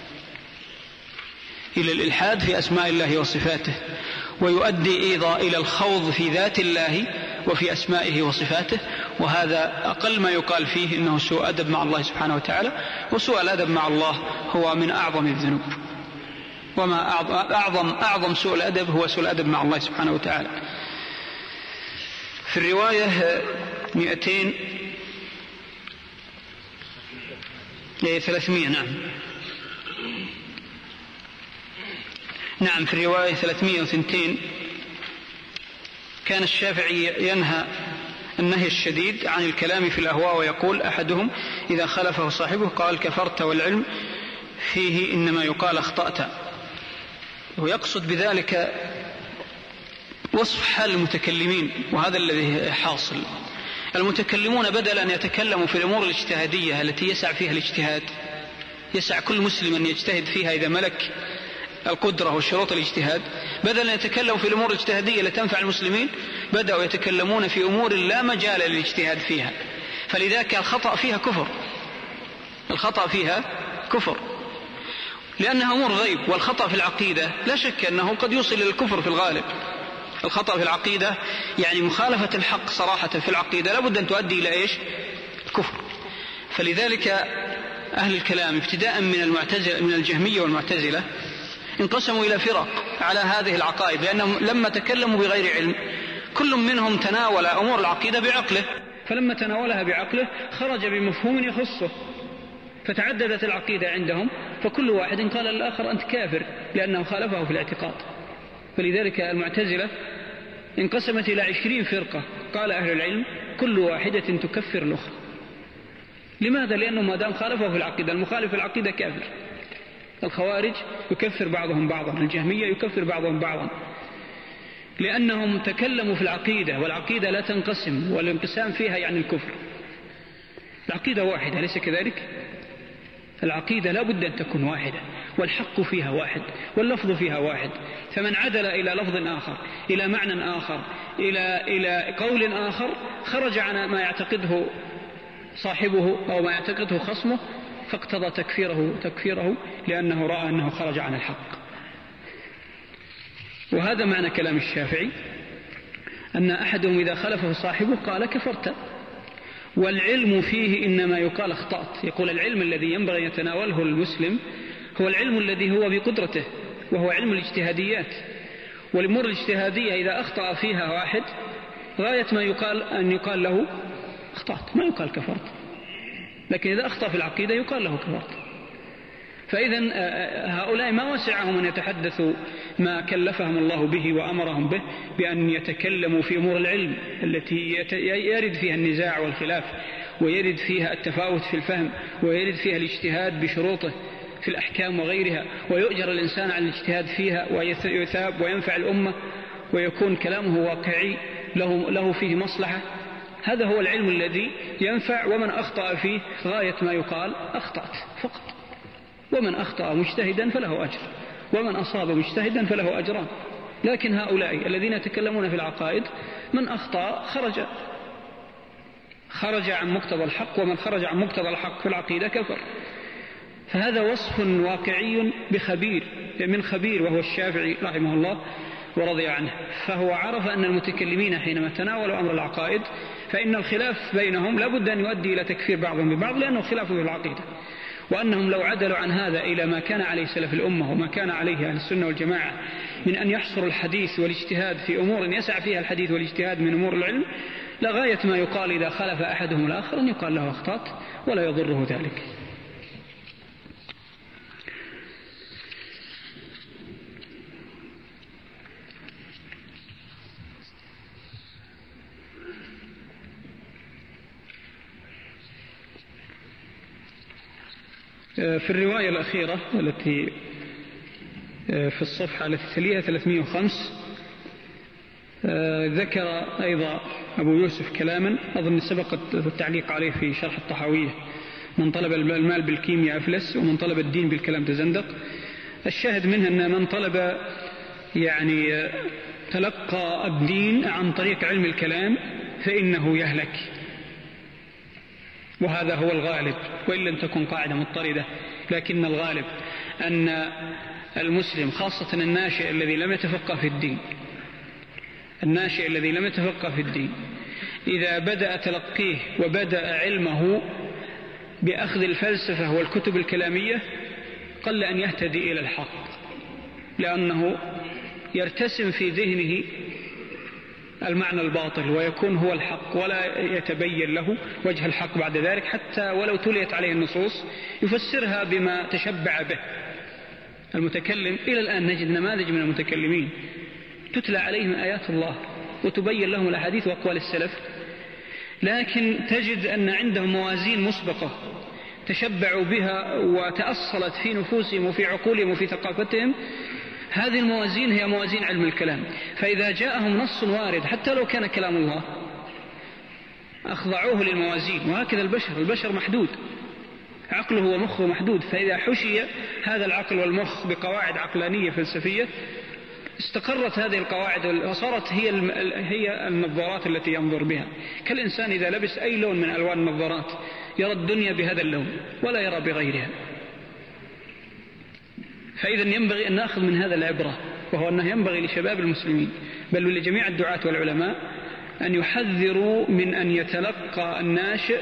إلى الإلحاد في أسماء الله وصفاته، ويؤدي أيضا إلى الخوض في ذات الله وفي أسمائه وصفاته، وهذا أقل ما يقال فيه إنه سوء أدب مع الله سبحانه وتعالى. وسوء الأدب مع الله هو من أعظم الذنوب، وما أعظم سوء الأدب هو سوء الأدب مع الله سبحانه وتعالى. في الرواية 300 نعم في الرواية 302 كان الشافعي ينهى النهي الشديد عن الكلام في الأهواء ويقول أحدهم إذا خلفه صاحبه قال كفرت والعلم فيه إنما يقال أخطأت، ويقصد بذلك وصف حال المتكلمين، وهذا الذي حاصل. المتكلمون بدل أن يتكلموا في الأمور الاجتهادية التي يسع فيها الاجتهاد، يسع كل مسلم أن يجتهد فيها إذا ملك القدرة وشروط الاجتهاد، بدل أن يتكلموا في الأمور الاجتهادية التي تنفع المسلمين بدأوا يتكلمون في أمور لا مجال للاجتهاد فيها، فلذلك الخطأ فيها كفر لأنها أمور غيب. والخطأ في العقيدة لا شك أنه قد يوصل إلى الكفر في الغالب. الخطأ في العقيدة يعني مخالفة الحق صراحة في العقيدة لابد أن تؤدي إلى الكفر. فلذلك أهل الكلام ابتداء من الجهمية والمعتزلة انقسموا إلى فرق على هذه العقائد، لأنهم لما تكلموا بغير علم كل منهم تناول أمور العقيدة بعقله، فلما تناولها بعقله خرج بمفهوم يخصه، فتعددت العقيدة عندهم، فكل واحد قال للآخر أنت كافر لأنه خالفه في الاعتقاد. فلذلك المعتزلة انقسمت إلى 20 فرقة، قال أهل العلم كل واحدة تكفر الأخرى. لماذا؟ لأنه ما دام خالفه في العقيدة، المخالف في العقيدة كافر. الخوارج يكفر بعضهم بعضا، الجهمية يكفر بعضهم بعضا، لأنهم تكلموا في العقيدة، والعقيدة لا تنقسم، والانقسام فيها يعني الكفر. العقيدة واحدة، أليس كذلك؟ العقيدة لا بد أن تكون واحدة، والحق فيها واحد، واللفظ فيها واحد. فمن عدل إلى لفظ آخر، إلى معنى آخر، إلى قول آخر، خرج عن ما يعتقده صاحبه أو ما يعتقده خصمه، فاقتضى تكفيره لأنه رأى أنه خرج عن الحق. وهذا معنى كلام الشافعي، أن أحدهم إذا خلفه صاحبه قال كفرت، والعلم فيه إنما يقال أخطأت. يقول العلم الذي ينبغي أن يتناوله المسلم هو العلم الذي هو بقدرته، وهو علم الاجتهاديات. والأمور الاجتهادية إذا أخطأ فيها واحد غاية ما يقال أن يقال له أخطأت، ما يقال كفرت. لكن إذا أخطأ في العقيدة يقال له كفرت. فإذا هؤلاء ما وسعهم أن يتحدثوا ما كلفهم الله به وأمرهم به، بأن يتكلموا في أمور العلم التي يرد فيها النزاع والخلاف، ويرد فيها التفاوت في الفهم، ويرد فيها الاجتهاد بشروطه في الأحكام وغيرها، ويؤجر الإنسان على الاجتهاد فيها ويثاب وينفع الأمة، ويكون كلامه واقعي له فيه مصلحة. هذا هو العلم الذي ينفع، ومن أخطأ فيه غاية ما يقال أخطأت فقط. ومن أخطأ مجتهدا فله أجر، ومن أصاب مجتهدا فله أجران. لكن هؤلاء الذين يتكلمون في العقائد من أخطأ خرج عن مقتضى الحق، ومن خرج عن مقتضى الحق في العقيدة كفر. فهذا وصف واقعي من خبير وهو الشافعي رحمه الله ورضي عنه. فهو عرف أن المتكلمين حينما تناولوا أمر العقائد فإن الخلاف بينهم لابد أن يؤدي إلى تكفير بعضهم ببعض، لأنه خلاف في العقيدة، وأنهم لو عدلوا عن هذا إلى ما كان عليه سلف الأمة وما كان عليه أهل السنة والجماعة من أن يحصروا الحديث والاجتهاد في أمور يسع فيها الحديث والاجتهاد من أمور العلم، لغاية ما يقال إذا خلف أحدهم الآخر أن يقال له أخطأت ولا يضره ذلك. في الرواية الأخيرة التي في الصفحة التي تليها 305 ذكر أيضا أبو يوسف كلاما أظن سبق التعليق عليه في شرح الطحاوية: من طلب المال بالكيمياء أفلس، ومن طلب الدين بالكلام تزندق. الشاهد منها أن من طلب تلقى الدين عن طريق علم الكلام فإنه يهلك، وهذا هو الغالب، وإن لم تكن قاعدة مضطردة، لكن الغالب أن المسلم خاصة الناشئ الذي لم يتفقه في الدين إذا بدأ تلقيه وبدأ علمه بأخذ الفلسفة والكتب الكلامية قل أن يهتدي إلى الحق، لأنه يرتسم في ذهنه المعنى الباطل ويكون هو الحق ولا يتبين له وجه الحق بعد ذلك، حتى ولو تليت عليه النصوص يفسرها بما تشبع به المتكلم. إلى الآن نجد نماذج من المتكلمين تتلى عليهم آيات الله وتبين لهم الأحاديث وأقوال السلف، لكن تجد أن عندهم موازين مسبقة تشبعوا بها وتأصلت في نفوسهم وفي عقولهم وفي ثقافتهم. هذه الموازين هي موازين علم الكلام، فإذا جاءهم نص وارد حتى لو كان كلام الله أخضعوه للموازين. وهكذا البشر محدود، عقله ومخه محدود، فإذا حشي هذا العقل والمخ بقواعد عقلانية فلسفية استقرت هذه القواعد وصارت هي النظارات التي ينظر بها. كالإنسان إذا لبس أي لون من ألوان النظارات يرى الدنيا بهذا اللون ولا يرى بغيرها. فإذا ينبغي أن نأخذ من هذا العبرة، وهو أنه ينبغي لشباب المسلمين بل ولجميع الدعاة والعلماء أن يحذروا من أن يتلقى الناشئ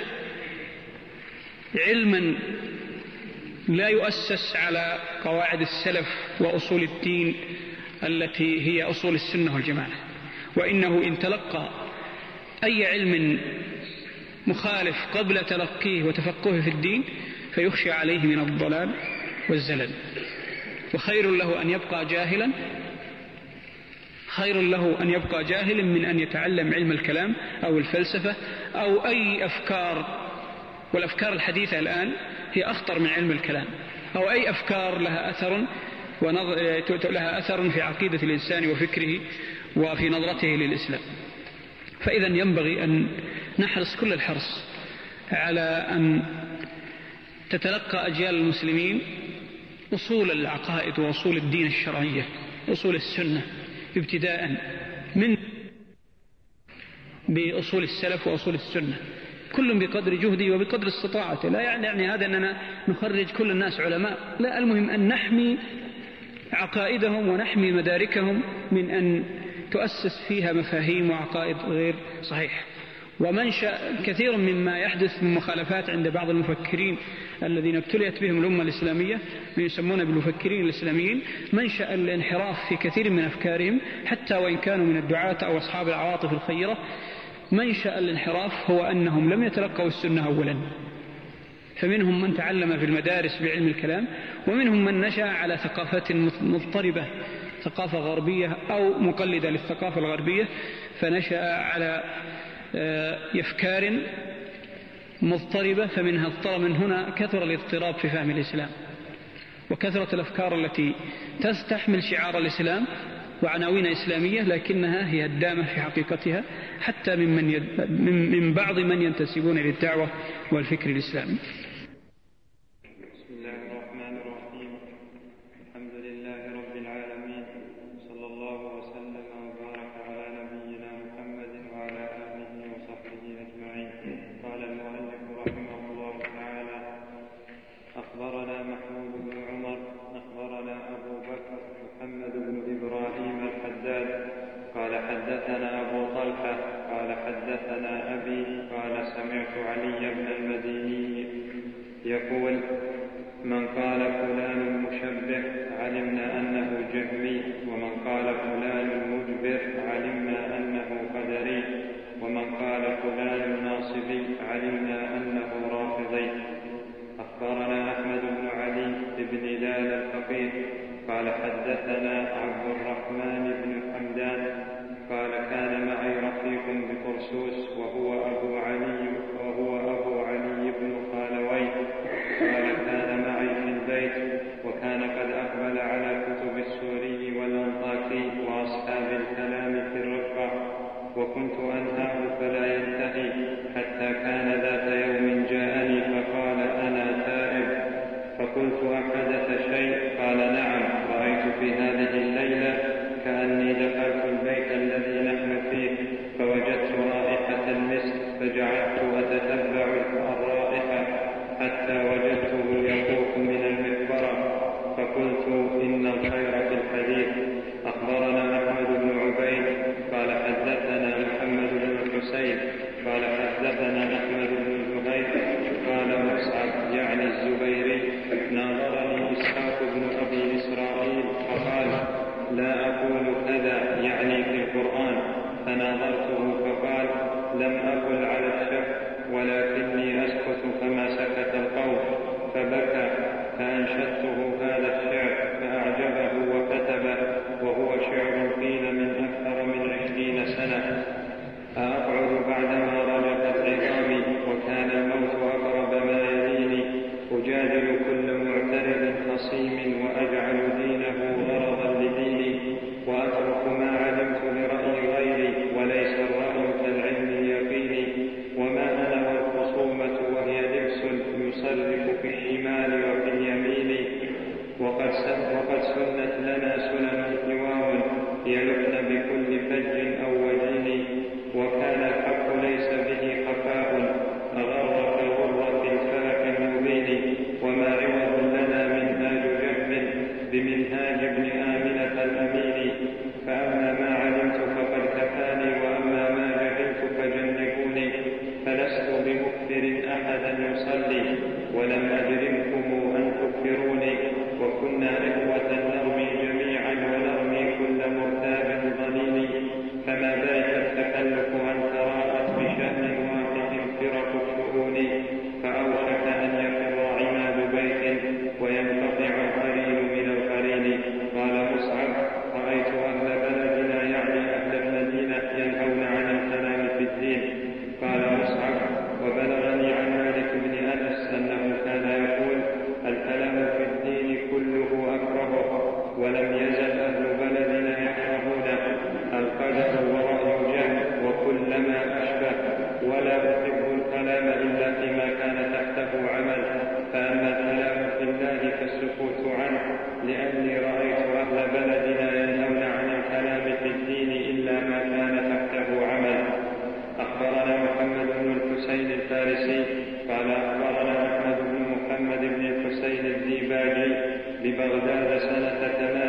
علما لا يؤسس على قواعد السلف وأصول الدين التي هي أصول السنة والجماعة، وإنه إن تلقى أي علم مخالف قبل تلقيه وتفقهه في الدين فيخشى عليه من الضلال والزلل. وخير له أن يبقى جاهلا، خير له أن يبقى جاهلا من أن يتعلم علم الكلام أو الفلسفة أو أي أفكار. والأفكار الحديثة الآن هي أخطر من علم الكلام، أو أي أفكار لها أثر في عقيدة الإنسان وفكره وفي نظرته للإسلام. فإذا ينبغي أن نحرص كل الحرص على أن تتلقى أجيال المسلمين أصول العقائد وأصول الدين الشرعية، أصول السنة ابتداء من بأصول السلف وأصول السنة، كل بقدر جهده وبقدر استطاعته. لا يعني هذا أننا نخرج كل الناس علماء، لا، المهم أن نحمي عقائدهم ونحمي مداركهم من أن تؤسس فيها مفاهيم وعقائد غير صحيحة. ومنشأ كثير مما يحدث من مخالفات عند بعض المفكرين الذين ابتليت بهم الأمة الإسلامية، من يسمون بالمفكرين الإسلاميين، منشأ الانحراف في كثير من أفكارهم حتى وإن كانوا من الدعاة أو أصحاب العواطف الخيرة. منشأ الانحراف هو أنهم لم يتلقوا السنة أولا، فمنهم من تعلم في المدارس بعلم الكلام، ومنهم من نشأ على ثقافة مضطربة، ثقافة غربية أو مقلدة للثقافة الغربية، فنشأ على أفكار مضطربة، فمن هنا كثر الاضطراب في فهم الإسلام، وكثرة الأفكار التي تستحمل شعار الإسلام وعناوين إسلامية لكنها هي الدامة في حقيقتها حتى من بعض من ينتسبون للدعوة والفكر الإسلامي. بسم الله الرحمن الرحيم. الحمد لله رب العالمين، صلى الله وسلم وبارك على نبينا محمد وعلى آله وصحبه أجمعين. قال المؤلف رحمه الله تعالى: أخبرنا محمود بن عمر أخبرنا أبو بكر محمد بن إبراهيم الحداد قال حدثنا أبو طلحة قال حدثنا أبي قال سمعت علي بن المديني يقول: من قال فلان مشبه علمنا أنه جهمي، ومن قال فلان مجبر علمنا أنه قدري، ومن قال فلان ناصبي علمنا أنه رافضي. أخبرنا أحمد بن علي بن دال الفقيه قال حدثنا عبد الرحمن بن حمدان قال كان معي رفيق بطرسوس وهو أبو علي بن خالوي قال كان معي في البيت، وكان قد أقبل على كتب السوري والأنطاكي وأصحاب الكلام في الرقة، وكنت أنهاه فلا ينتهي، حتى كان ذات يوم جاءني فقال: أنا تائب. فقلت: أحدث شيء؟ قال: نعم، رأيت في هذه الليلة كأني دخلت البيت الذي نحن فيه فوجدت رائحة المسك، فجعلت أتتبع الرائحة حتى وجدته يطوف من المقبرة، فقلت: إن الخير في الحديث. أخبرنا أحمد بن عبيد قال حدثنا محمد بن الحسين قال حدثنا أحمد بن زهير قال مصعب يعني الزبيري: ناظرني إسحاق بن أبي إسرائيل فقال: لا أقول كذا يعني في القرآن، فناظرته فقال: لم أقل على الشك ولكني أسكت كما سكت القوم. فبكى فأنشدته هذا الشعر فأعجبه وكتبه، وهو شعر قيل من أكثر من 20 سنة: أقعد بعدما رجفت عظامي وكان الموت أقرب ما يليني، أجادل كل معترض خصيم وأجعل دينه غرضا لديني، وأترك ما علمت لرأي غيري وليس الرأي كالعلم اليقيني، وما أنا والخصومة وهي لبس يصرف في الشمال وفي اليمين، وقد سنت لنا سنن قوام يلقن بكل فج أو وجين، وكان الحق ليس به خفاء أغر كغرة الفاك المبين، وما عوض لنا منهاج جهل بمنهاج ابن آمنة الأمين، فأما ما علمت فقد كفاني وأما ما جهلت فجنبوني، فلست بمكفر أحدا يصلي ولم أجرمكم أن تكفروني، وكنا إخوة نرمي جميعا ونرمي كل مرتاب ضليل، فما ذاك التكلف أن تراءت بشأن واحد فرق الشؤون، فأوشك أن يفر عماد بيت وينقطع القليل من القليل. قال مصعب: رأيت أهل بلدنا يعني أهل المدينة ينهون عن الكلام في الدين. قال مصعب: وبلغني عن مالك بن أنس أنه كان يقول: الكلام في الدين كله أكرهه، ولم يزل أهل بلدنا يكرهونه، القدر ورأي جهل وكل ما أشبه، ولا أحب الكلام إلا فيما كان تحته عمل، فأما الكلام في الله فالسكوت عنه، لأني رأيت أهل بلدنا ينهون عن الكلام في الدين إلا ما كان تحته عمل. أخبرنا محمد بن الحسين الفارسي قال أخبرنا أحمد بن محمد بن الحسين الديباجي ببغداد سنة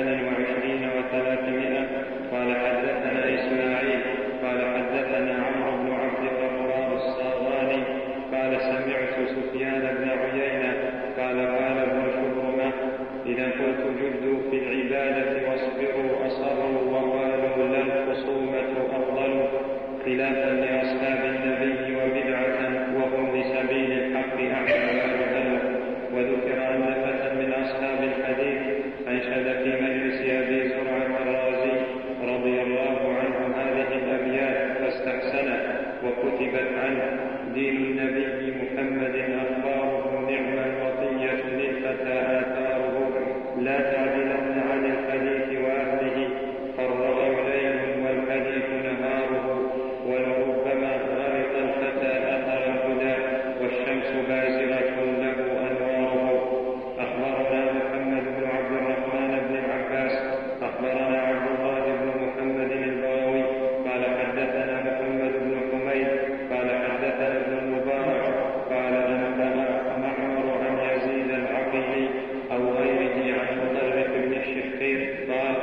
28 و300 قال حدثنا إسماعيل قال حدثنا عمرو بن عبد الغفار الصاغاني قال سمعت سفيان بن عيينة قال قال ابن شبرمة: إذا قلت جدوا في العبادة واصبروا أصروا وقالوا لا الخصومة أفضل، خلافا لأصحاب النبي وبدعة وهم لسبيل الحق أحسن وأجل. وذكر أن فتى من أصحاب الحديث أنشد في مجلس أبي زرعة الرازي رضي الله عنه هذه الأبيات فاستحسنت وكتبت عنه: دين النبي محمد أخباره نعم الوصية للفتى آثاره، لا تعدلن عن الحديث وأهله، فالرأي ليل والحديث نهاره، ولربما غرق الفتى أثر الهدى والشمس بازغة له أنواره. أخبرنا محمد بن عبد الرحمن بن العباس أخبرنا عبد الله بن محمد البغوي قال حدثنا محمد بن حميد قال حدثنا ابن المبارك قال أنبأ معمر عن يزيد العقيلي أو غيره عن مطرف بن الشخير قال: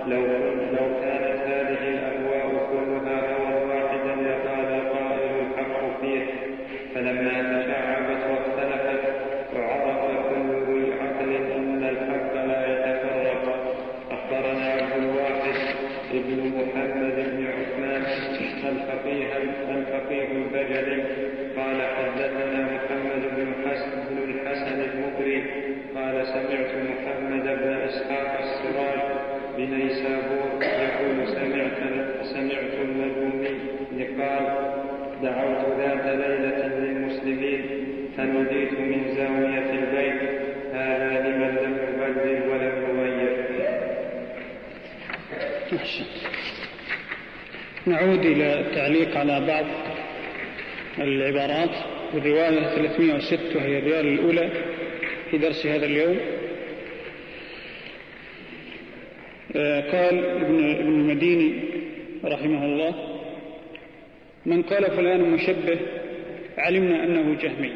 لو كانت هذه الأهواء كلها هوى واحدا لقال القائل الحق فيه، فلما تشعبت واختلفت وعرف كل ذي عقل أن الحق لا يتفرق. أخبرنا عبد الواحد ابن محمد بن عثمان الفقيه البجلي قال حدثنا محمد بن الحسن المقري قال سمعت محمد بن إسحاق السراج بنيسابور يقول سمعت المجومي قال: دعوت ذات ليلة للمسلمين فنوديت من زاوية البيت: هذا لمن لم يبدل ولم يغير. نعود إلى التعليق على بعض العبارات. والرواية 306 وهي الرواية الأولى في درس هذا اليوم. قال ابن المديني رحمه الله: من قال فلان مشبه علمنا أنه جهمي.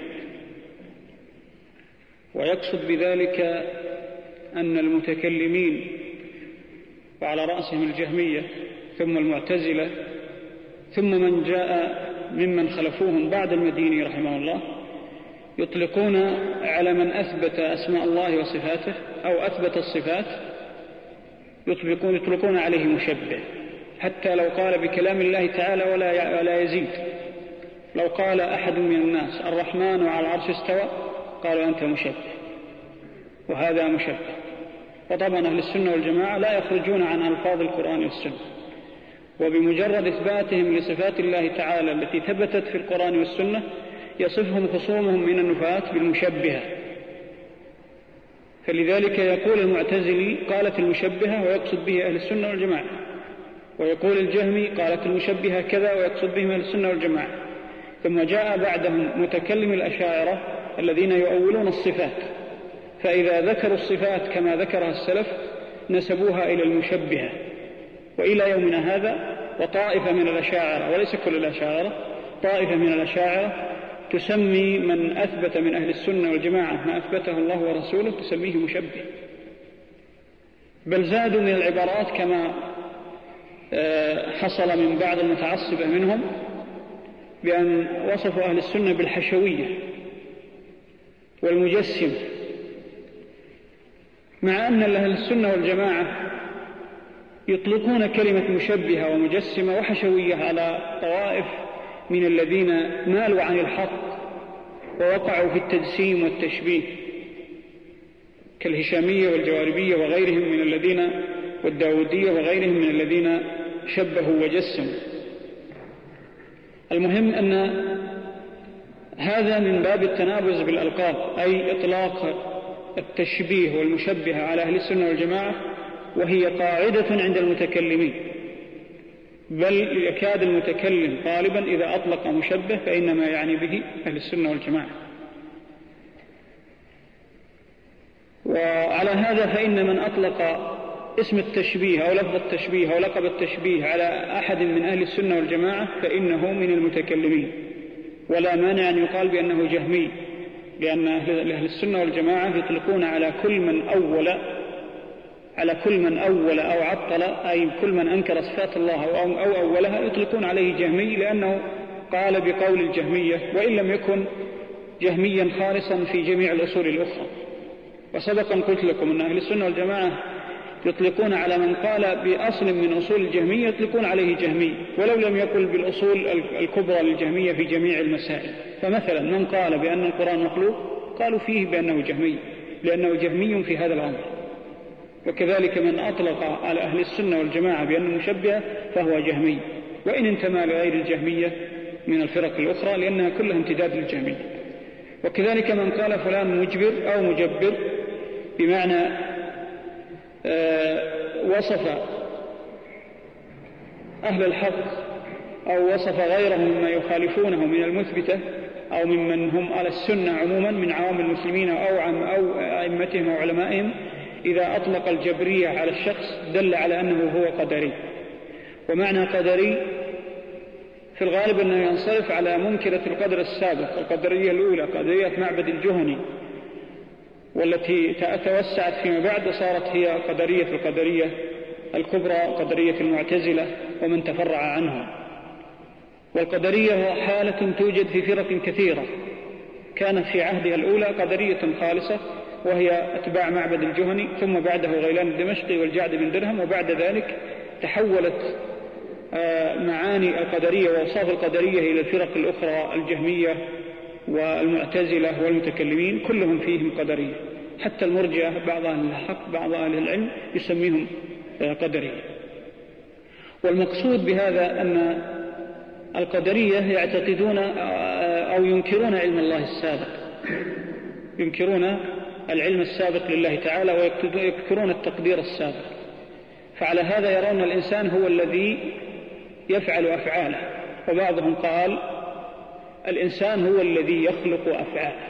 ويقصد بذلك أن المتكلمين وعلى رأسهم الجهمية ثم المعتزلة ثم من جاء ممن خلفوهم بعد المديني رحمه الله يطلقون على من أثبت أسماء الله وصفاته أو أثبت الصفات يطلقون عليه مشبه، حتى لو قال بكلام الله تعالى ولا يزيد. لو قال أحد من الناس الرحمن على العرش استوى قالوا أنت مشبه وهذا مشبه. وطبعا أهل السنة والجماعة لا يخرجون عن ألفاظ القرآن والسنة، وبمجرد إثباتهم لصفات الله تعالى التي ثبتت في القرآن والسنة يصفهم خصومهم من النفاة بالمشبهة. فلذلك يقول المعتزلي قالت المشبهة ويقصد به أهل السنة والجماعة، ويقول الجهمي قالت المشبهة كذا ويقصد بهم أهل السنة والجماعة. ثم جاء بعدهم متكلم الأشاعرة الذين يؤولون الصفات، فإذا ذكروا الصفات كما ذكرها السلف نسبوها إلى المشبهة. وإلى يومنا هذا وطائفة من الأشاعرة، وليس كل الأشاعرة، طائفة من الأشاعرة تسمي من أثبت من أهل السنة والجماعة ما أثبته الله ورسوله تسميه مشبه. بل زادوا من العبارات كما حصل من بعض المتعصبة منهم بأن وصفوا أهل السنة بالحشوية والمجسم، مع أن أهل السنة والجماعة يطلقون كلمة مشبهة ومجسمة وحشوية على طوائف من الذين مالوا عن الحق ووقعوا في التجسيم والتشبيه كالهشامية والجواربية وغيرهم من الذين والداودية وغيرهم من الذين شبهوا وجسموا. المهم أن هذا من باب التنابز بالألقاب، أي إطلاق التشبيه والمشبهة على أهل السنة والجماعة، وهي قاعدة عند المتكلمين، بل يكاد المتكلم غالبا إذا أطلق مشبه فإنما يعني به أهل السنة والجماعة. وعلى هذا فإن من أطلق اسم التشبيه أو لفظ التشبيه أو لقب التشبيه على أحد من أهل السنة والجماعة فإنه من المتكلمين، ولا مانع أن يقال بأنه جهمي، لأن أهل السنة والجماعة يطلقون على كل من أول أو عطل، أي كل من أنكر صفات الله أو أولها يطلقون عليه جهمي، لأنه قال بقول الجهمية وإن لم يكن جهميا خالصا في جميع الأصول الأخرى. وسبقا قلت لكم أن أهل السنة والجماعة يطلقون على من قال بأصل من أصول الجهمية يطلقون عليه جهمي، ولو لم يقل بالأصول الكبرى للجهمية في جميع المسائل. فمثلا من قال بأن القرآن مخلوق قالوا فيه بأنه جهمي، لأنه جهمي في هذا الأمر. وكذلك من أطلق على أهل السنة والجماعة بأنه مشبه فهو جهمي، وإن انتمى لغير الجهمية من الفرق الأخرى لأنها كلها امتداد للجهمية. وكذلك من قال فلان مجبر أو مجبر، بمعنى وصف أهل الحق أو وصف غيرهم مما يخالفونه من المثبتة أو ممن هم على السنة عموما من عوام المسلمين أو أئمتهم أو علمائهم، إذا أطلق الجبرية على الشخص دل على أنه هو قدري. ومعنى قدري في الغالب أنه ينصرف على منكرة القدر السابق، القدرية الأولى قدرية معبد الجهني، والتي توسعت فيما بعد وصارت هي قدرية القدرية الكبرى، قدرية المعتزلة ومن تفرع عنهم. والقدرية حالة توجد في فرق كثيرة، كانت في عهدها الأولى قدرية خالصة وهي أتباع معبد الجهني، ثم بعده غيلان الدمشقي والجعد بن درهم، وبعد ذلك تحولت معاني القدرية وأوصاف القدرية إلى الفرق الأخرى الجهمية والمعتزلة والمتكلمين، كلهم فيهم قدرية، حتى المرجئة بعض أهل الحق بعض أهل العلم يسميهم قدرية. والمقصود بهذا أن القدرية يعتقدون أو ينكرون علم الله السابق، ينكرون العلم السابق لله تعالى ويذكرون التقدير السابق. فعلى هذا يرون الإنسان هو الذي يفعل أفعاله، وبعضهم قال الإنسان هو الذي يخلق أفعاله.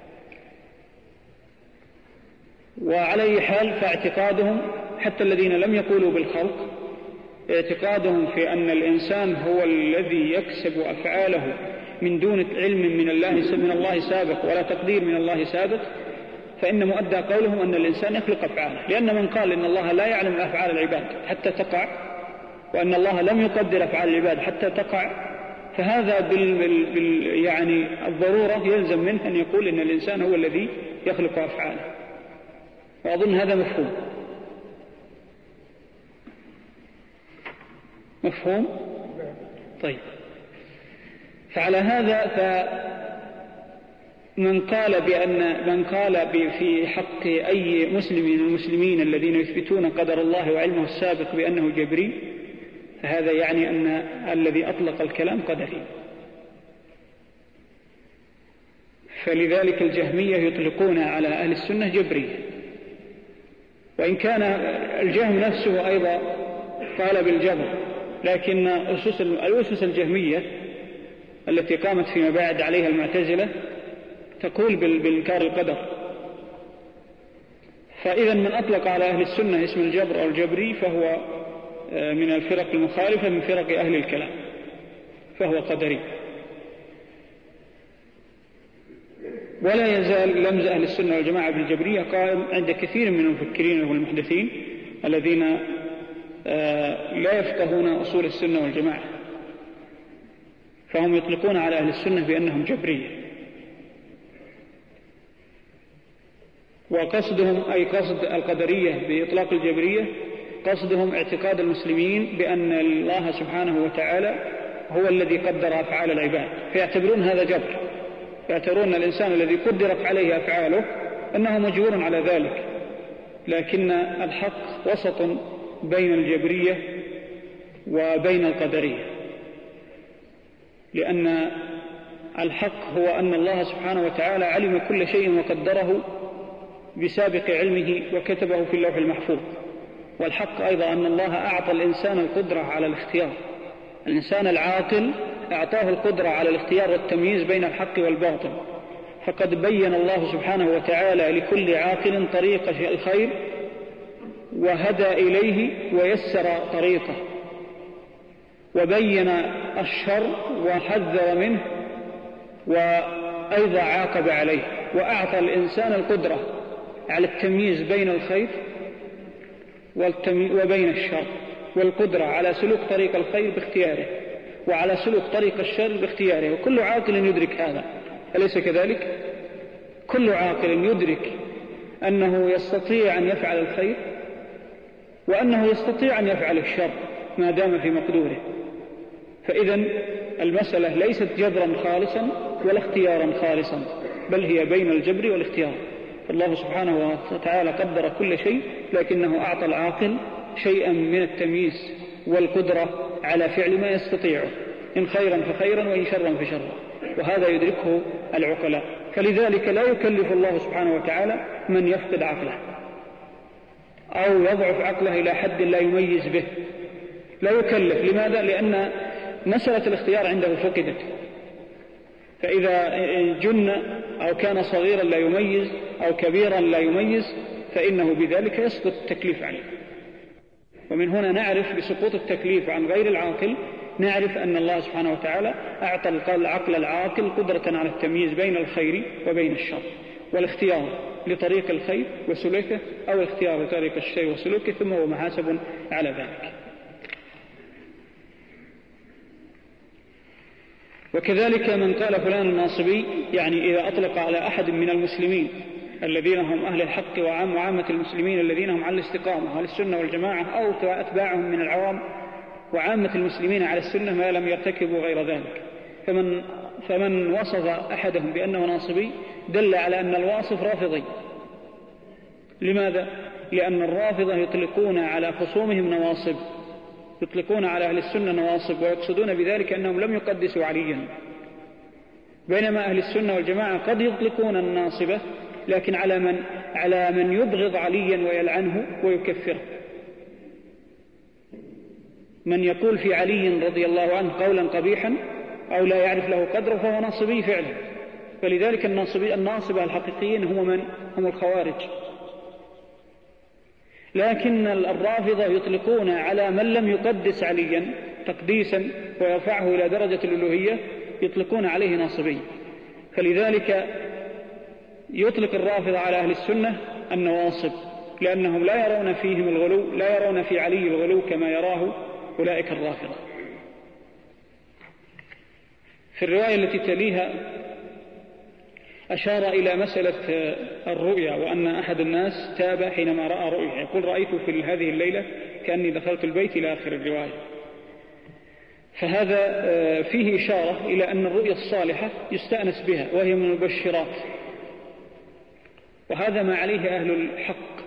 وعلى أي حال فاعتقادهم حتى الذين لم يقولوا بالخلق اعتقادهم في أن الإنسان هو الذي يكسب أفعاله من دون علم من الله سابق ولا تقدير من الله سابق، فإن مؤدى قولهم أن الإنسان يخلق أفعاله، لأن من قال إن الله لا يعلم أفعال العباد حتى تقع، وأن الله لم يقدر أفعال العباد حتى تقع، فهذا يعني الضرورة يلزم منه أن يقول إن الإنسان هو الذي يخلق أفعاله. وأظن هذا مفهوم. مفهوم؟ طيب، فعلى هذا من قال في حق أي مسلم من المسلمين الذين يثبتون قدر الله وعلمه السابق بأنه جبري، فهذا يعني أن الذي أطلق الكلام قدري. فلذلك الجهمية يطلقون على أهل السنة جبرية، وإن كان الجهم نفسه أيضا قال بالجبر، لكن الأسس الجهمية التي قامت فيما بعد عليها المعتزلة تقول بإنكار القدر. فإذا من أطلق على أهل السنة اسم الجبر أو الجبري فهو من الفرق المخالفة من فرق أهل الكلام، فهو قدري. ولا يزال لمز أهل السنة والجماعة بالجبرية قائم عند كثير من المفكرين والمحدثين الذين لا يفقهون أصول السنة والجماعة، فهم يطلقون على أهل السنة بأنهم جبرية. وقصدهم أي قصد القدرية بإطلاق الجبرية قصدهم اعتقاد المسلمين بأن الله سبحانه وتعالى هو الذي قدر أفعال العباد، فيعتبرون هذا جبر، يعتبرون الإنسان الذي قدرت عليه أفعاله أنه مجبور على ذلك. لكن الحق وسط بين الجبرية وبين القدرية، لأن الحق هو أن الله سبحانه وتعالى علم كل شيء وقدره بسابق علمه وكتبه في اللوح المحفوظ. والحق أيضا أن الله أعطى الإنسان القدرة على الاختيار، الإنسان العاقل أعطاه القدرة على الاختيار والتمييز بين الحق والباطل، فقد بين الله سبحانه وتعالى لكل عاقل طريق الخير وهدى إليه ويسر طريقه، وبين الشر وحذر منه وأيضا عاقب عليه، وأعطى الإنسان القدرة على التمييز بين الخير وبين الشر، والقدرة على سلوك طريق الخير باختياره وعلى سلوك طريق الشر باختياره. وكل عاقل يدرك هذا، أليس كذلك؟ كل عاقل يدرك أنه يستطيع أن يفعل الخير وأنه يستطيع أن يفعل الشر ما دام في مقدوره. فإذا المسألة ليست جبرا خالصا ولا اختيارا خالصا، بل هي بين الجبر والاختيار. فالله سبحانه وتعالى قدر كل شيء، لكنه أعطى العاقل شيئا من التمييز والقدرة على فعل ما يستطيعه، إن خيرا فخيرا وإن شرا فشرا، وهذا يدركه العقلاء. فلذلك لا يكلف الله سبحانه وتعالى من يفقد عقله أو يضعف عقله إلى حد لا يميز به، لا يكلف. لماذا؟ لأن مسألة الاختيار عنده فقدت، فإذا جن أو كان صغيرا لا يميز أو كبيرا لا يميز فإنه بذلك يسقط التكليف عليه. ومن هنا نعرف بسقوط التكليف عن غير العاقل، نعرف أن الله سبحانه وتعالى أعطى العقل العاقل قدرة على التمييز بين الخير وبين الشر، والاختيار لطريق الخير وسلوكه أو الاختيار لطريق الشر وسلوكه، ثم هو محاسب على ذلك. وكذلك من قال فلان الناصبي، يعني إذا أطلق على أحد من المسلمين الذين هم أهل الحق وعامة المسلمين الذين هم على الاستقامة على السنة والجماعة، أو أتباعهم من العوام وعامة المسلمين على السنة ما لم يرتكبوا غير ذلك، فمن وصف أحدهم بأنه ناصبي دل على أن الواصف رافضي. لماذا؟ لأن الرافضة يطلقون على خصومهم نواصب، يطلقون على أهل السنة نواصب، ويقصدون بذلك أنهم لم يقدسوا عليا، بينما أهل السنة والجماعة قد يطلقون الناصبة لكن على من يبغض عليا ويلعنه ويكفره. من يقول في علي رضي الله عنه قولا قبيحا أو لا يعرف له قدره فهو ناصبي فعلا. فلذلك الناصبة الحقيقيين هم الخوارج. لكن الرافضة يطلقون على من لم يقدس عليا تقديسا ويرفعه إلى درجة الألوهية، يطلقون عليه ناصبي. فلذلك يطلق الرافضة على أهل السنة النواصب، لأنهم لا يرون فيهم الغلو، لا يرون في علي الغلو كما يراه أولئك الرافضة. في الرواية التي تليها أشار إلى مسألة الرؤيا، وأن أحد الناس تاب حينما رأى رؤيا، يقول رأيت في هذه الليلة كأني دخلت البيت إلى آخر الرواية. فهذا فيه إشارة إلى أن الرؤيا الصالحة يستأنس بها وهي من المبشرات، وهذا ما عليه أهل الحق.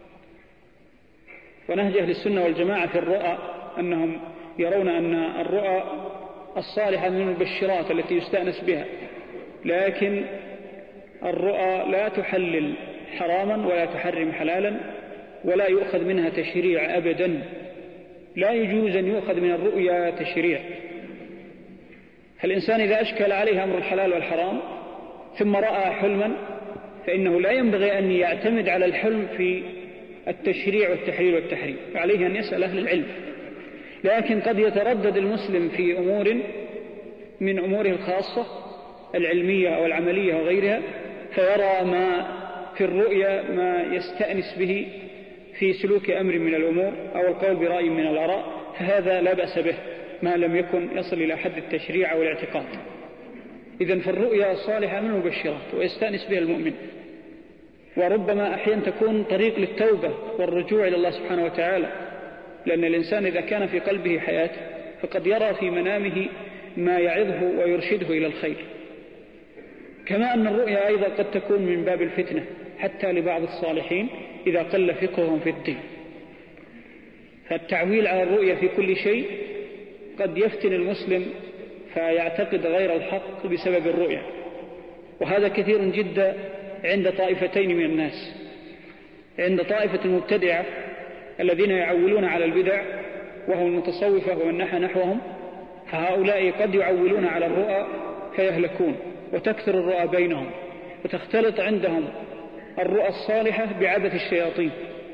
ونهج أهل السنة والجماعة في الرؤى أنهم يرون أن الرؤى الصالحة من المبشرات التي يستأنس بها، لكن الرؤى لا تحلل حراما ولا تحرم حلالا ولا يؤخذ منها تشريع أبدا. لا يجوز أن يؤخذ من الرؤيا تشريع. فالإنسان إذا أشكل عليه أمر الحلال والحرام ثم رأى حلما فإنه لا ينبغي أن يعتمد على الحلم في التشريع والتحليل والتحريم، عليه أن يسأل أهل العلم. لكن قد يتردد المسلم في أمور من أموره الخاصة العلمية أو العملية وغيرها، فيرى ما في الرؤيا ما يستأنس به في سلوك أمر من الأمور أو القول برأي من الآراء، فهذا لا بأس به ما لم يكن يصل إلى حد التشريع أو الاعتقاد. إذن فالرؤيا الصالحة من المبشرات ويستأنس بها المؤمن، وربما أحيانا تكون طريق للتوبة والرجوع إلى الله سبحانه وتعالى، لأن الإنسان إذا كان في قلبه حياة فقد يرى في منامه ما يعظه ويرشده إلى الخير. كما أن الرؤيا أيضا قد تكون من باب الفتنة حتى لبعض الصالحين إذا قل فقههم في الدين، فالتعويل على الرؤيا في كل شيء قد يفتن المسلم فيعتقد غير الحق بسبب الرؤيا، وهذا كثير جدا عند طائفتين من الناس. عند طائفة المبتدعة الذين يعولون على البدع وهم المتصوفة ومن نحى نحوهم، فهؤلاء قد يعولون على الرؤى فيهلكون، وتكثر الرؤى بينهم، وتختلط عندهم الرؤى الصالحة بعبث الشياطين،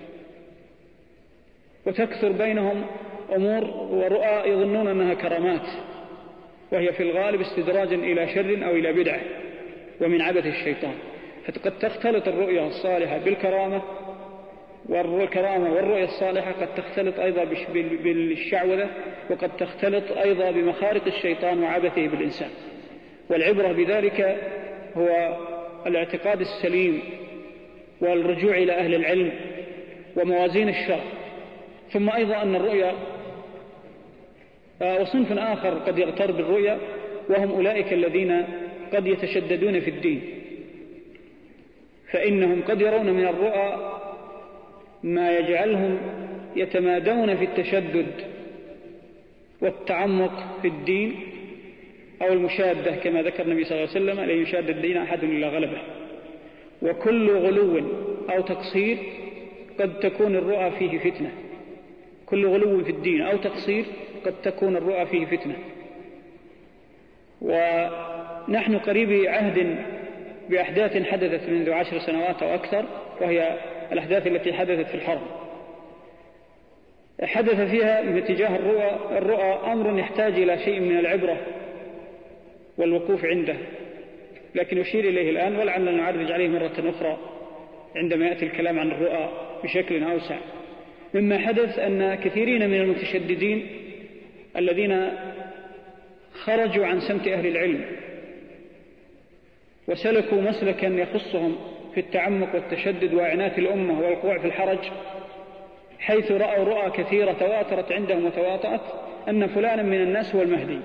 وتكثر بينهم أمور ورؤى يظنون أنها كرامات، وهي في الغالب استدراج إلى شر أو إلى بدعة ومن عبث الشيطان. فقد تختلط الرؤيا الصالحة بالكرامة، والكرامة والرؤيا الصالحة قد تختلط أيضا بالشعوذة، وقد تختلط أيضا بمخارق الشيطان وعبثه بالإنسان. والعبرة بذلك هو الاعتقاد السليم والرجوع إلى أهل العلم وموازين الشرع. ثم أيضا أن الرؤيا وصنف آخر قد يغتر بالرؤيا، وهم أولئك الذين قد يتشددون في الدين، فإنهم قد يرون من الرؤى ما يجعلهم يتمادون في التشدد والتعمق في الدين أو المشادة، كما ذكر النبي صلى الله عليه وسلم: لا يشاد الدين أحد إلا غلبه. وكل غلو أو تقصير قد تكون الرؤى فيه فتنة. كل غلو في الدين أو تقصير قد تكون الرؤى فيه فتنة. ونحن قريب عهد بأحداث حدثت منذ 10 سنوات أو أكثر، وهي الأحداث التي حدثت في الحرم. حدث فيها باتجاه الرؤى أمر يحتاج إلى شيء من العبرة والوقوف عنده، لكن أشير إليه الآن، ولعلنا نعرج عليه مرة أخرى عندما يأتي الكلام عن الرؤى بشكل أوسع. مما حدث أن كثيرين من المتشددين الذين خرجوا عن سمت أهل العلم وسلكوا مسلكا يخصهم في التعمق والتشدد وإعنات الأمة والوقوع في الحرج، حيث رأوا رؤى كثيرة تواترت عندهم وتواطأت أن فلانا من الناس هو المهدي،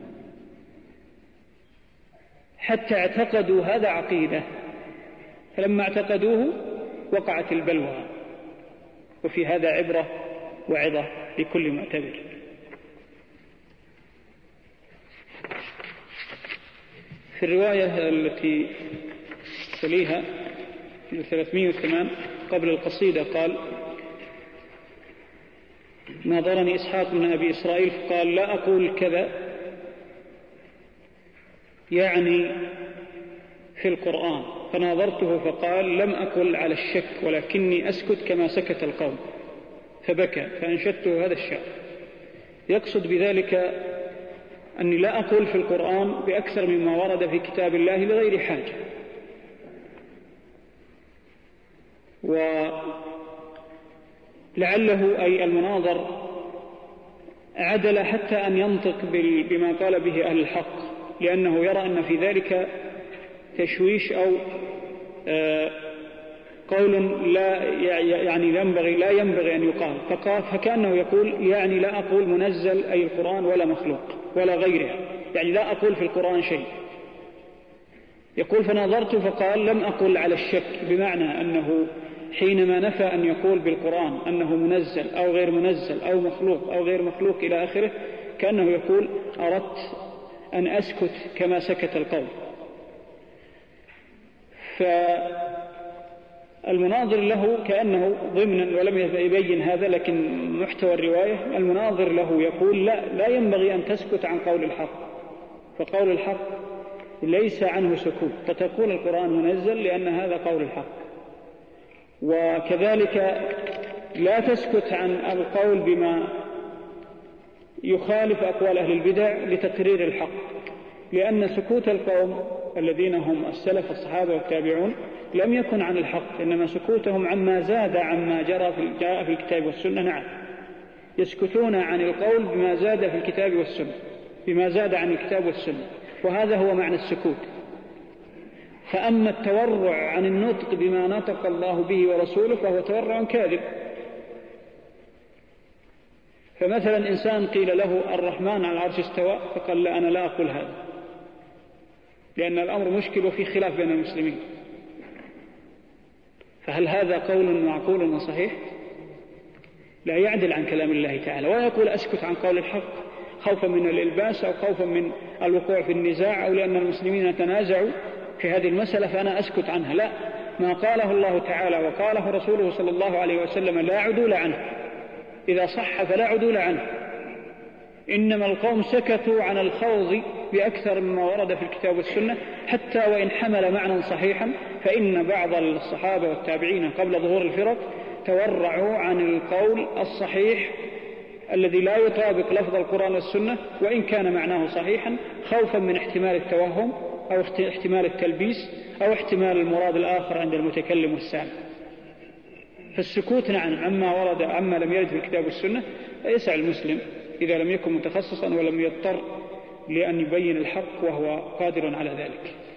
حتى اعتقدوا هذا عقيدة. فلما اعتقدوه وقعت البلوى. وفي هذا عبرة وعظة لكل معتبر. في الرواية التي تليها 308 قبل القصيدة قال: ناظرني إسحاق من أبي إسرائيل فقال: لا أقول كذا، يعني في القرآن، فناظرته فقال: لم أقل على الشك ولكني أسكت كما سكت القوم، فبكى فأنشدته هذا الشعر. يقصد بذلك أني لا أقول في القرآن بأكثر مما ورد في كتاب الله لغير حاجة. ولعله أي المناظر عدل حتى أن ينطق بما قال به أهل الحق، لأنه يرى أن في ذلك تشويش أو قول لا يعني لا ينبغي أن يقال، فكأنه يقول يعني لا أقول منزل أي القرآن ولا مخلوق ولا غيرها، يعني لا أقول في القرآن شيء. يقول فنظرت فقال لم أقل على الشك، بمعنى أنه حينما نفى أن يقول بالقرآن أنه منزل أو غير منزل أو مخلوق أو غير مخلوق إلى آخره، كأنه يقول أردت أن أسكت كما سكت القوم. فالمناظر له كأنه ضمنا، ولم يبين هذا لكن محتوى الرواية، المناظر له يقول لا ينبغي أن تسكت عن قول الحق، فقول الحق ليس عنه سكوت، فتقول القرآن منزل لأن هذا قول الحق. وكذلك لا تسكت عن القول بما يخالف أقوال أهل البدع لتقرير الحق، لأن سكوت القوم الذين هم السلف الصحابة والتابعون لم يكن عن الحق، إنما سكوتهم عما زاد عما جاء في الكتاب والسنة. نعم، يسكتون عن القول بما زاد في الكتاب والسنة، بما زاد عن الكتاب والسنة، وهذا هو معنى السكوت. فأما التورع عن النطق بما نطق الله به ورسوله فهو تورع كاذب. فمثلا إنسان قيل له الرحمن على العرش استوى، فقال لا، أنا لا أقول هذا، لأن الأمر مشكل وفي خلاف بين المسلمين. فهل هذا قول معقول وصحيح؟ لا يعدل عن كلام الله تعالى. ويقول أسكت عن قول الحق خوفا من الإلباس أو خوفا من الوقوع في النزاع أو لأن المسلمين يتنازعوا في هذه المسألة فأنا أسكت عنها. لا، ما قاله الله تعالى وقاله رسوله صلى الله عليه وسلم لا عدول عنه، إذا صح فلا عدول عنه. إنما القوم سكتوا عن الخوض بأكثر مما ورد في الكتاب والسنة، حتى وإن حمل معنى صحيحا، فإن بعض الصحابة والتابعين قبل ظهور الفرق تورعوا عن القول الصحيح الذي لا يطابق لفظ القرآن والسنة وإن كان معناه صحيحا، خوفا من احتمال التوهم أو احتمال التلبيس أو احتمال المراد الآخر عند المتكلم والسامع. فالسكوت نعم عما ورد عما لم يرد في الكتاب والسنة يسع المسلم إذا لم يكن متخصصا ولم يضطر لأن يبين الحق وهو قادر على ذلك.